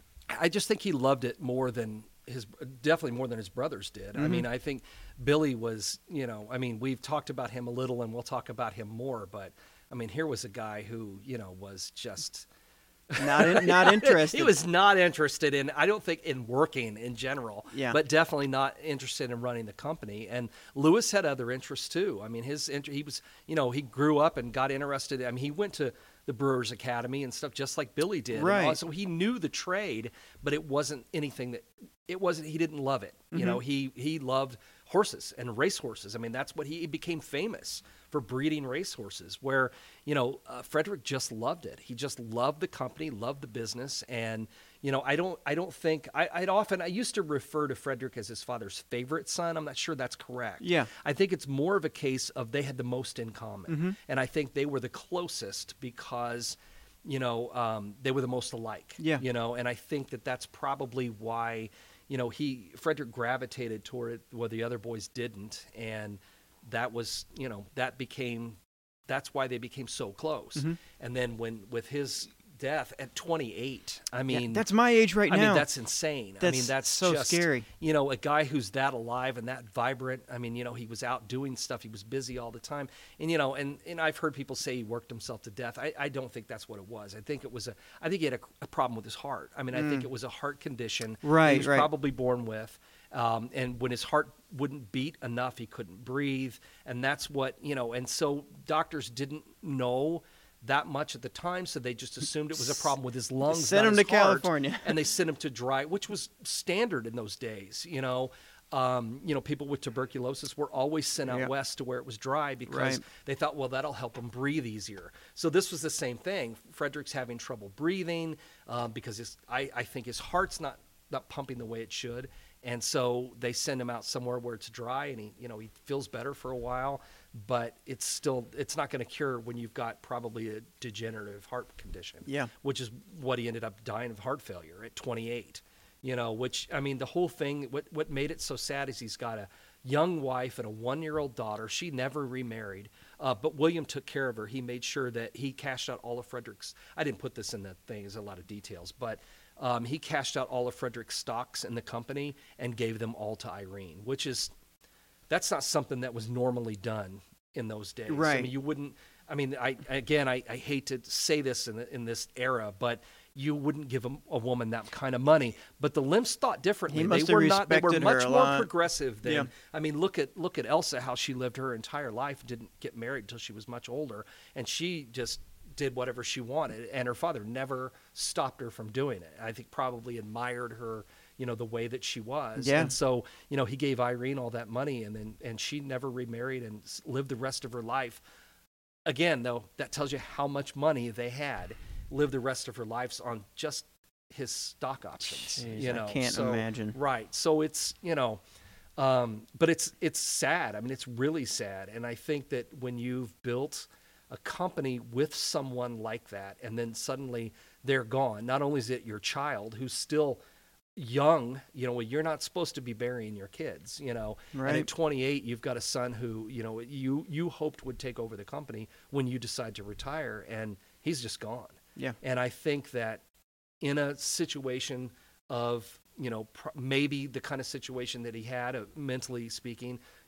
I just think he loved it more than his, definitely more than his brothers did. I Mhm. mean, I think Billy was, you know, I mean, we've talked about him a little, and we'll talk about him more. But I mean, here was a guy who, you know, was just Not in, not interested. he was not interested in, I don't think, in working in general, Yeah. but definitely not interested in running the company. And Lewis had other interests too. I mean, his int- he was, you know, he grew up and got interested. I mean, he went to the Brewers Academy and stuff just like Billy did. And Right. also, he knew the trade, but it wasn't anything that it wasn't. He didn't love it. You know, he he loved horses and racehorses. I mean, that's what he, he became famous for, breeding racehorses. Where, you know, uh, Frederick just loved it. He just loved the company, loved the business, and you know, I don't I don't think I, I'd often I used to refer to Frederick as his father's favorite son. I'm not sure that's correct. Yeah. I think it's more of a case of they had the most in common, and I think they were the closest because, you know, um, they were the most alike. Yeah. You know, and I think that that's probably why, you know, he Frederick gravitated toward it where the other boys didn't, and that was, you know, that became that's why they became so close. And then when with his death at twenty-eight, I Yeah, mean, that's my age right I now. mean, that's insane. I mean, That's that's so just, scary. You know, a guy who's that alive and that vibrant. I mean, you know, he was out doing stuff. He was busy all the time. And, you know, and, and I've heard people say he worked himself to death. I, I don't think that's what it was. I think it was a, I think he had a, a problem with his heart. I mean, I think it was a heart condition. Right, He was right. probably born with. Um, and when his heart wouldn't beat enough, he couldn't breathe. And that's what, you know, and so doctors didn't know that much at the time, so they just assumed it was a problem with his lungs. Sent not him his to heart, California. and they sent him to dry, which was standard in those days. You know, um, you know, people with tuberculosis were always sent out Yeah. west to where it was dry because Right. they thought, well, that'll help him breathe easier. So this was the same thing. Frederick's having trouble breathing um, because his, I, I think his heart's not not pumping the way it should. And so they send him out somewhere where it's dry, and he, you know, he feels better for a while, but it's still, it's not going to cure when you've got probably a degenerative heart condition. Yeah. Which is what he ended up dying of heart failure at twenty-eight. You know, which, I mean, the whole thing, what what made it so sad is he's got a young wife and a one-year-old daughter. She never remarried, uh, but William took care of her. He made sure that he cashed out all of Frederick's, I didn't put this in the thing, there's a lot of details, but um, he cashed out all of Frederick's stocks in the company and gave them all to Irene, which is, that's not something that was normally done in those days. I Right. mean, you wouldn't, I mean, I again, I, I hate to say this in, the, in this era, but you wouldn't give a, a woman that kind of money. But the Limps thought differently. He must they have were not. They were respected her much a more lot. progressive than. Yeah. I mean, look at look at Elsa, how she lived her entire life, didn't get married until she was much older, and she just did whatever she wanted, and her father never stopped her from doing it. I think probably admired her, you know, the way that she was. Yeah. And so, you know, he gave Irene all that money, and then and she never remarried and s- lived the rest of her life. Again, though, that tells you how much money they had. Lived the rest of her life on just his stock options. Jeez, you I know, can't So- imagine. Right. So it's, you know, um, but it's it's sad. I mean, it's really sad. And I think that when you've built a company with someone like that, and then suddenly they're gone, not only is it your child who's still young, you know, you're not supposed to be burying your kids, you know, and Right. at twenty-eight, you've got a son who, you know, you, you hoped would take over the company when you decide to retire, and he's just gone. Yeah. And I think that in a situation of, you know, pr- maybe the kind of situation that he had, uh, mentally speaking,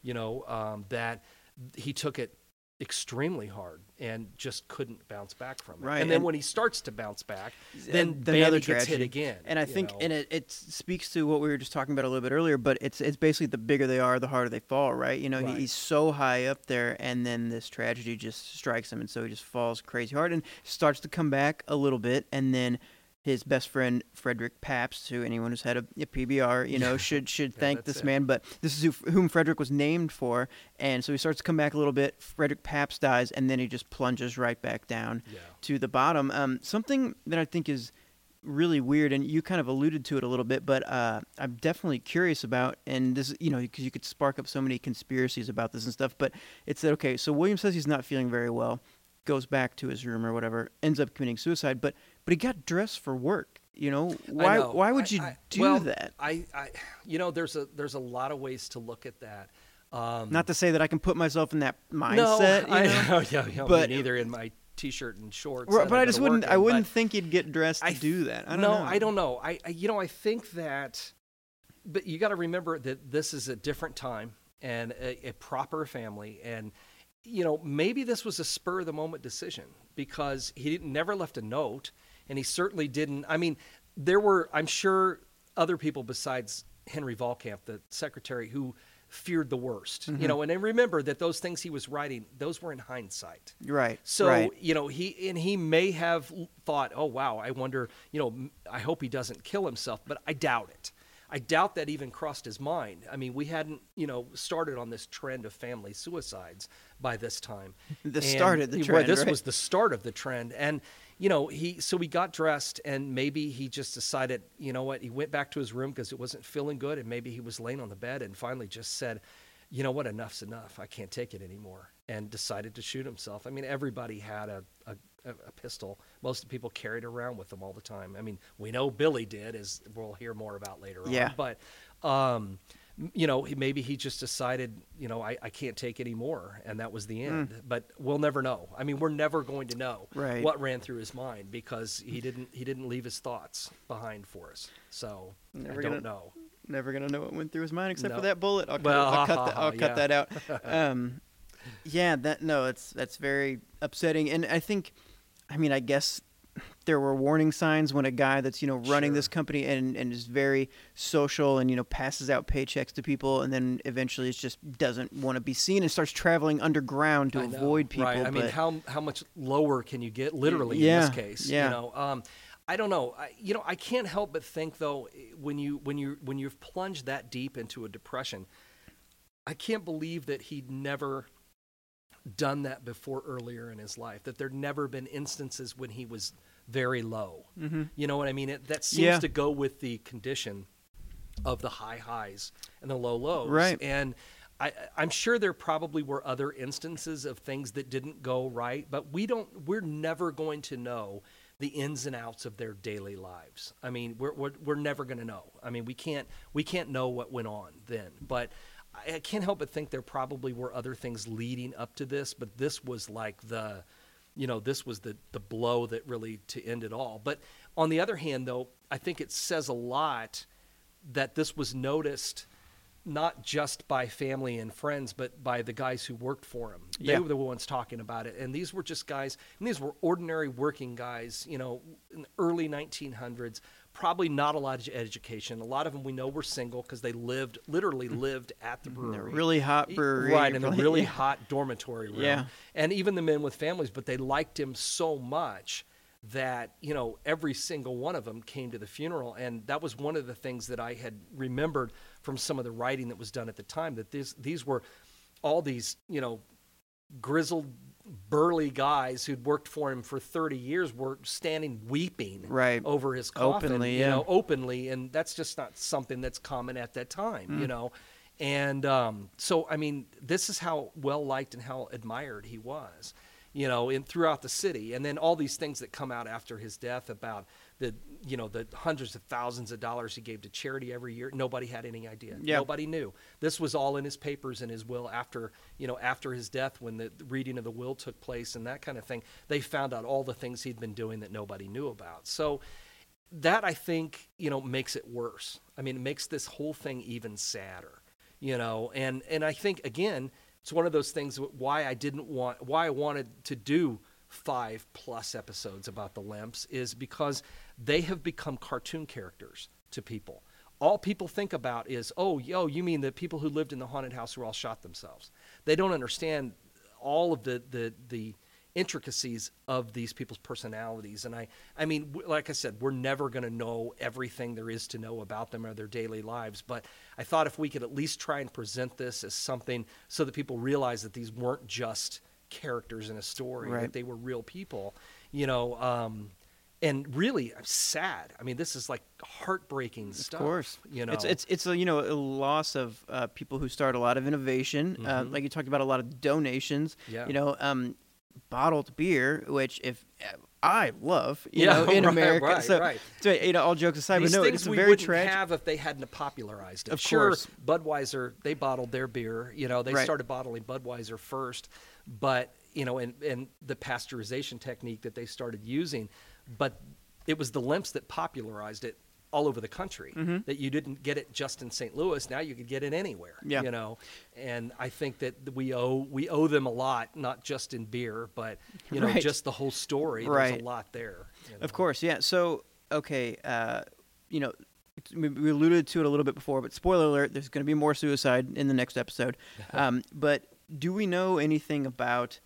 you know, um, that he took it extremely hard and just couldn't bounce back from it. Right, And then and- when he starts to bounce back, then Then another Vandy gets hit tragedy. again. And I you think, know. and it, it speaks to what we were just talking about a little bit earlier, but it's it's basically the bigger they are, the harder they fall, right? You know, Right. he, he's so high up there, and then this tragedy just strikes him, and so he just falls crazy hard and starts to come back a little bit, and then his best friend Frederick Pabst, who anyone who's had a, a P B R, you know, should should Yeah, thank that's this it. man. But this is who, whom Frederick was named for, and so he starts to come back a little bit. Frederick Pabst dies, and then he just plunges right back down Yeah. to the bottom. Um, something that I think is really weird, and you kind of alluded to it a little bit, but uh, I'm definitely curious about, and this, you know, because you could spark up so many conspiracies about this and stuff. But it's that okay. So William says he's not feeling very well, goes back to his room or whatever, ends up committing suicide. But but he got dressed for work. You know, why I know. why would I- you I- do well, that? I, I, you know, there's a there's a lot of ways to look at that. Um, Not to say that I can put myself in that mindset. no, I you know? know, yeah, yeah, But- me neither in my t-shirt and shorts. Right, that but I go just to wouldn't. work I in, wouldn't but think he'd get dressed to I do that. I don't no, know. I don't know. I, I you know, I think that, but you got to remember that this is a different time and a, a proper family, and you know, maybe this was a spur of the moment decision because he didn't, never left a note, and he certainly didn't. I mean, there were, I'm sure, other people besides Henry Volkamp, the secretary, who feared the worst. Mm-hmm. You know, and then remember that those things he was writing, those were in hindsight. Right. So, right. you know, he and he may have thought, "Oh wow, I wonder, you know, m- I hope he doesn't kill himself," but I doubt it. I doubt that even crossed his mind. I mean, we hadn't, you know, started on this trend of family suicides by this time. The And- start of the well, trend, This right? was the start of the trend. And, you know, he so he got dressed and maybe he just decided, you know what, he went back to his room because it wasn't feeling good, and maybe he was laying on the bed and finally just said, you know what, enough's enough. I can't take it anymore, and decided to shoot himself. I mean, everybody had a, a, a pistol. Most of the people carried around with them all the time. I mean, we know Billy did, as we'll hear more about later Yeah. on. But, um, m- you know, he, maybe he just decided, you know, I, I can't take any more, and that was the end. But we'll never know. I mean, we're never going to know Right. what ran through his mind because he didn't he didn't leave his thoughts behind for us. So Never I gonna- don't know. Never gonna know what went through his mind except for No. that bullet. I'll cut, Well, it- I'll ha, cut, ha, that, ha, I'll cut yeah. that out. Um, yeah, that no, it's that's very upsetting, and I think, I mean, I guess there were warning signs when a guy that's you know running Sure. this company and and is very social and you know passes out paychecks to people, and then eventually it's just doesn't want to be seen and starts traveling underground to I know, avoid people. Right. I mean, but- how how much lower can you get? Literally, Yeah, in this case, yeah. you know. Um, I don't know. I, you know, I can't help but think though, when you when you when you've plunged that deep into a depression, I can't believe that he'd never done that before earlier in his life. That there'd never been instances when he was very low. Mm-hmm. You know what I mean? It, that seems Yeah. to go with the condition of the high highs and the low lows. Right. And I, I'm sure there probably were other instances of things that didn't go right, but we don't. We're never going to know the ins and outs of their daily lives. I mean, we're we're, we're never going to know. I mean, we can't we can't know what went on then. But I, I can't help but think there probably were other things leading up to this. But this was like the, you know, this was the the blow that really to end it all. But on the other hand, though, I think it says a lot that this was noticed not just by family and friends, but by the guys who worked for him. They Yeah. were the ones talking about it. And these were just guys, and these were ordinary working guys, you know, in the early nineteen hundreds, probably not a lot of education. A lot of them we know were single because they lived, literally lived at the brewery. In a really hot E- brewery, Right, in the probably- really yeah. hot dormitory room. Yeah. And even the men with families, but they liked him so much that, you know, every single one of them came to the funeral. And that was one of the things that I had remembered from some of the writing that was done at the time, that this, these were all these, you know, grizzled, burly guys who'd worked for him for thirty years were standing weeping Right. over his coffin, Openly, you yeah. know, openly. And that's just not something that's common at that time, you know. And um, so, I mean, this is how well liked and how admired he was, you know, in throughout the city. And then all these things that come out after his death about the, you know, the hundreds of thousands of dollars he gave to charity every year. Nobody had any idea. Yeah. Nobody knew. This was all in his papers and his will after, you know, after his death, when the reading of the will took place and that kind of thing. They found out all the things he'd been doing that nobody knew about. So that, I think, you know, makes it worse. I mean, it makes this whole thing even sadder. you know, and, and I think, again, it's one of those things why I didn't want, why I wanted to do five plus episodes about the Lemps is because they have become cartoon characters to people. All people think about is, oh, yo, you mean the people who lived in the haunted house who all shot themselves. They don't understand all of the, the, the intricacies of these people's personalities. And I, I mean, like I said, we're never going to know everything there is to know about them or their daily lives. But I thought if we could at least try and present this as something so that people realize that these weren't just characters in a story, right. that they were real people, you know, um, and really I'm sad. I mean, this is like heartbreaking stuff. Of course. You know, it's, it's, it's a, you know, a loss of uh, people who start a lot of innovation. Mm-hmm. Uh, like you talked about, a lot of donations, yeah. you know, um, bottled beer, which if I love, you yeah, know, in right, America. Right, so, right. so, you know, all jokes aside, These but no, things it's we very wouldn't tragic. have if they hadn't popularized it. Of sure, course. Budweiser, they bottled their beer. You know, they right. started bottling Budweiser first, but you know, and and the pasteurization technique that they started using, but it was the Lemps that popularized it all over the country. Mm-hmm. That you didn't get it just in Saint Louis. Now you could get it anywhere. Yeah. You know, and I think that we owe we owe them a lot, not just in beer, but you know, right. just the whole story. Right. There's a lot there. You know? Of course, yeah. So, okay, uh, you know, we, we alluded to it a little bit before, but spoiler alert: there's going to be more suicide in the next episode. Um, but do we know anything about?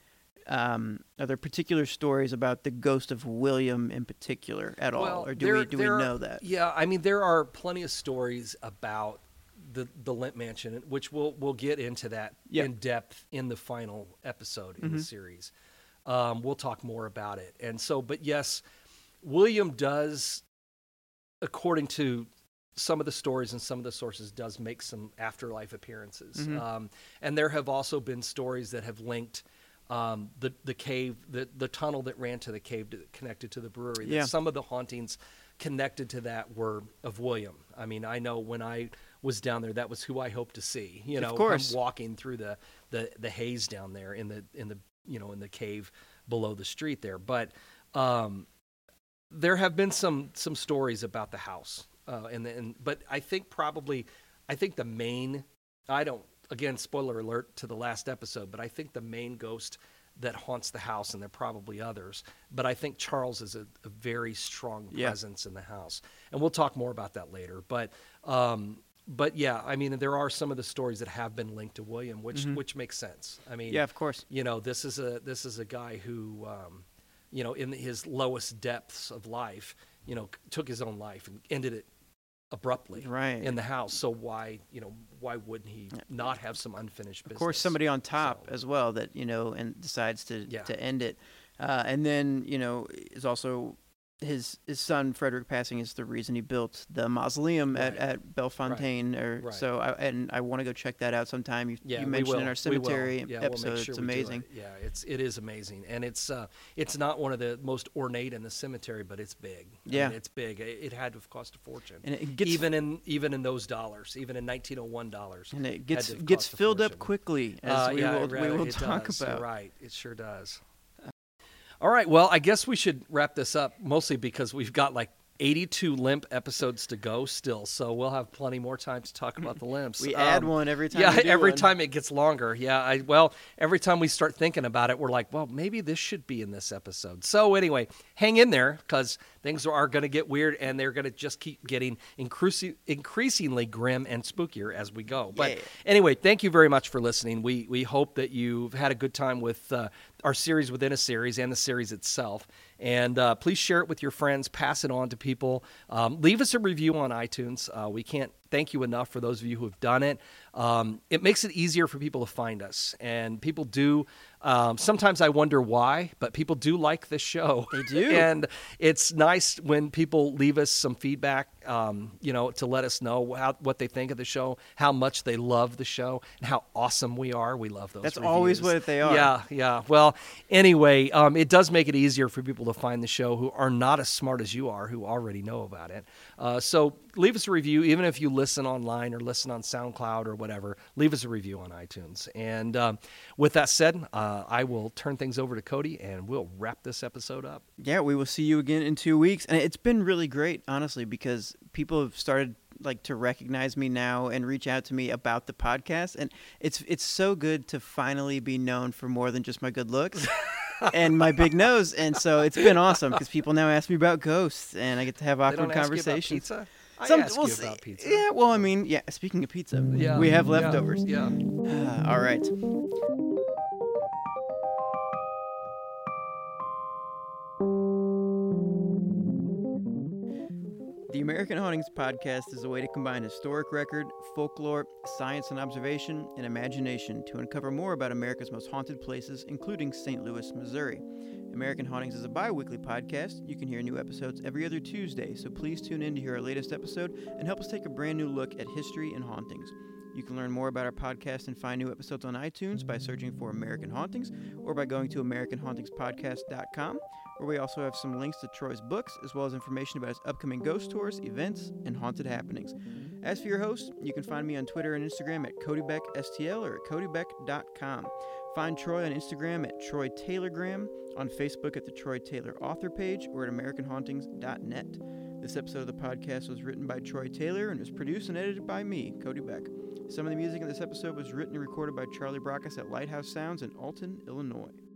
Um, are there particular stories about the ghost of William in particular at all, well, or do there, we do we there know are, that? Yeah, I mean there are plenty of stories about the the Lemp Mansion, which we'll we'll get into that yep. in depth in the final episode in mm-hmm. the series. Um, we'll talk more about it, and so, but yes, William does, according to some of the stories and some of the sources, does make some afterlife appearances, mm-hmm. um, and there have also been stories that have linked. Um, the the cave, the, the tunnel that ran to the cave to, connected to the brewery. Yeah. Some of the hauntings connected to that were of William. I mean, I know when I was down there, that was who I hoped to see. You know, of course. I'm walking through the, the, the haze down there in the in the you know in the cave below the street there. But um, there have been some some stories about the house, uh, and and but I think probably I think the main I don't. Again, spoiler alert to the last episode, but I think the main ghost that haunts the house, and there are probably others, but I think Charles is a, a very strong yeah. presence in the house. And we'll talk more about that later. But um, but yeah, I mean, there are some of the stories that have been linked to William, which mm-hmm. which makes sense. I mean, yeah, of course. You know, this is a this is a guy who, um, you know, in his lowest depths of life, you know, took his own life and ended it abruptly right. in the house. So why, you know, why wouldn't he not have some unfinished business? Of course, somebody on top so, as well that, you know, and decides to, yeah. to end it. Uh, and then, you know, is also his his son Frederick passing is the reason he built the mausoleum right. at, at Bellefontaine. Right. Or right. so I, and I want to go check that out sometime. You, yeah, you mentioned in our cemetery yeah, episode. We'll make sure it's we amazing. Do it. Yeah, it's it is amazing. And it's uh it's not one of the most ornate in the cemetery, but it's big. I yeah. mean, it's big. It, it had to have cost a fortune. And it gets even in even in those dollars, even in nineteen oh one dollars. And it gets gets filled up quickly as uh, we yeah, will right, we will it talk does. about. You're right. It sure does. All right, well, I guess we should wrap this up, mostly because we've got like eighty-two Lemp episodes to go still, so we'll have plenty more time to talk about the Lemps. We um, add one every time. Yeah, we do every one. time it gets longer. Yeah, I well, every time we start thinking about it, we're like, well, maybe this should be in this episode. So anyway, hang in there because things are going to get weird, and they're going to just keep getting increasing, increasingly grim and spookier as we go. But yeah. anyway, thank you very much for listening. We we hope that you've had a good time with uh, our series within a series and the series itself. And uh, please share it with your friends. Pass it on to people. Um, leave us a review on iTunes. Uh, we can't thank you enough for those of you who have done it. Um, it makes it easier for people to find us. And people do. Um, sometimes I wonder why, but people do like this show. They do. And it's nice when people leave us some feedback, um, you know, to let us know how, what they think of the show, how much they love the show, and how awesome we are. We love those That's reviews. always what they are. Yeah, yeah. Well, anyway, um, it does make it easier for people to find the show who are not as smart as you are, who already know about it. Uh, so leave us a review, even if you listen online or listen on SoundCloud or whatever. Leave us a review on iTunes. And um, with that said, uh, I will turn things over to Cody, and we'll wrap this episode up. Yeah, we will see you again in two weeks. And it's been really great, honestly, because people have started like to recognize me now and reach out to me about the podcast, and it's it's so good to finally be known for more than just my good looks and my big nose. And so it's been awesome because people now ask me about ghosts, and I get to have They awkward don't ask conversations. you about pizza? I Some- ask we'll you see. about pizza. Yeah, well, I mean, yeah. Speaking of pizza, Yeah, we have yeah, leftovers. Yeah. All right. The American Hauntings Podcast is a way to combine historic record, folklore, science and observation, and imagination to uncover more about America's most haunted places, including Saint Louis, Missouri. American Hauntings is a bi-weekly podcast. You can hear new episodes every other Tuesday, so please tune in to hear our latest episode and help us take a brand new look at history and hauntings. You can learn more about our podcast and find new episodes on iTunes by searching for American Hauntings or by going to american hauntings podcast dot com, where we also have some links to Troy's books, as well as information about his upcoming ghost tours, events, and haunted happenings. As for your host, you can find me on Twitter and Instagram at Cody Beck S T L or at cody beck dot com. Find Troy on Instagram at Troy Taylorgram, on Facebook at the Troy Taylor author page, or at american hauntings dot net. This episode of the podcast was written by Troy Taylor and was produced and edited by me, Cody Beck. Some of the music in this episode was written and recorded by Charlie Brackus at Lighthouse Sounds in Alton, Illinois.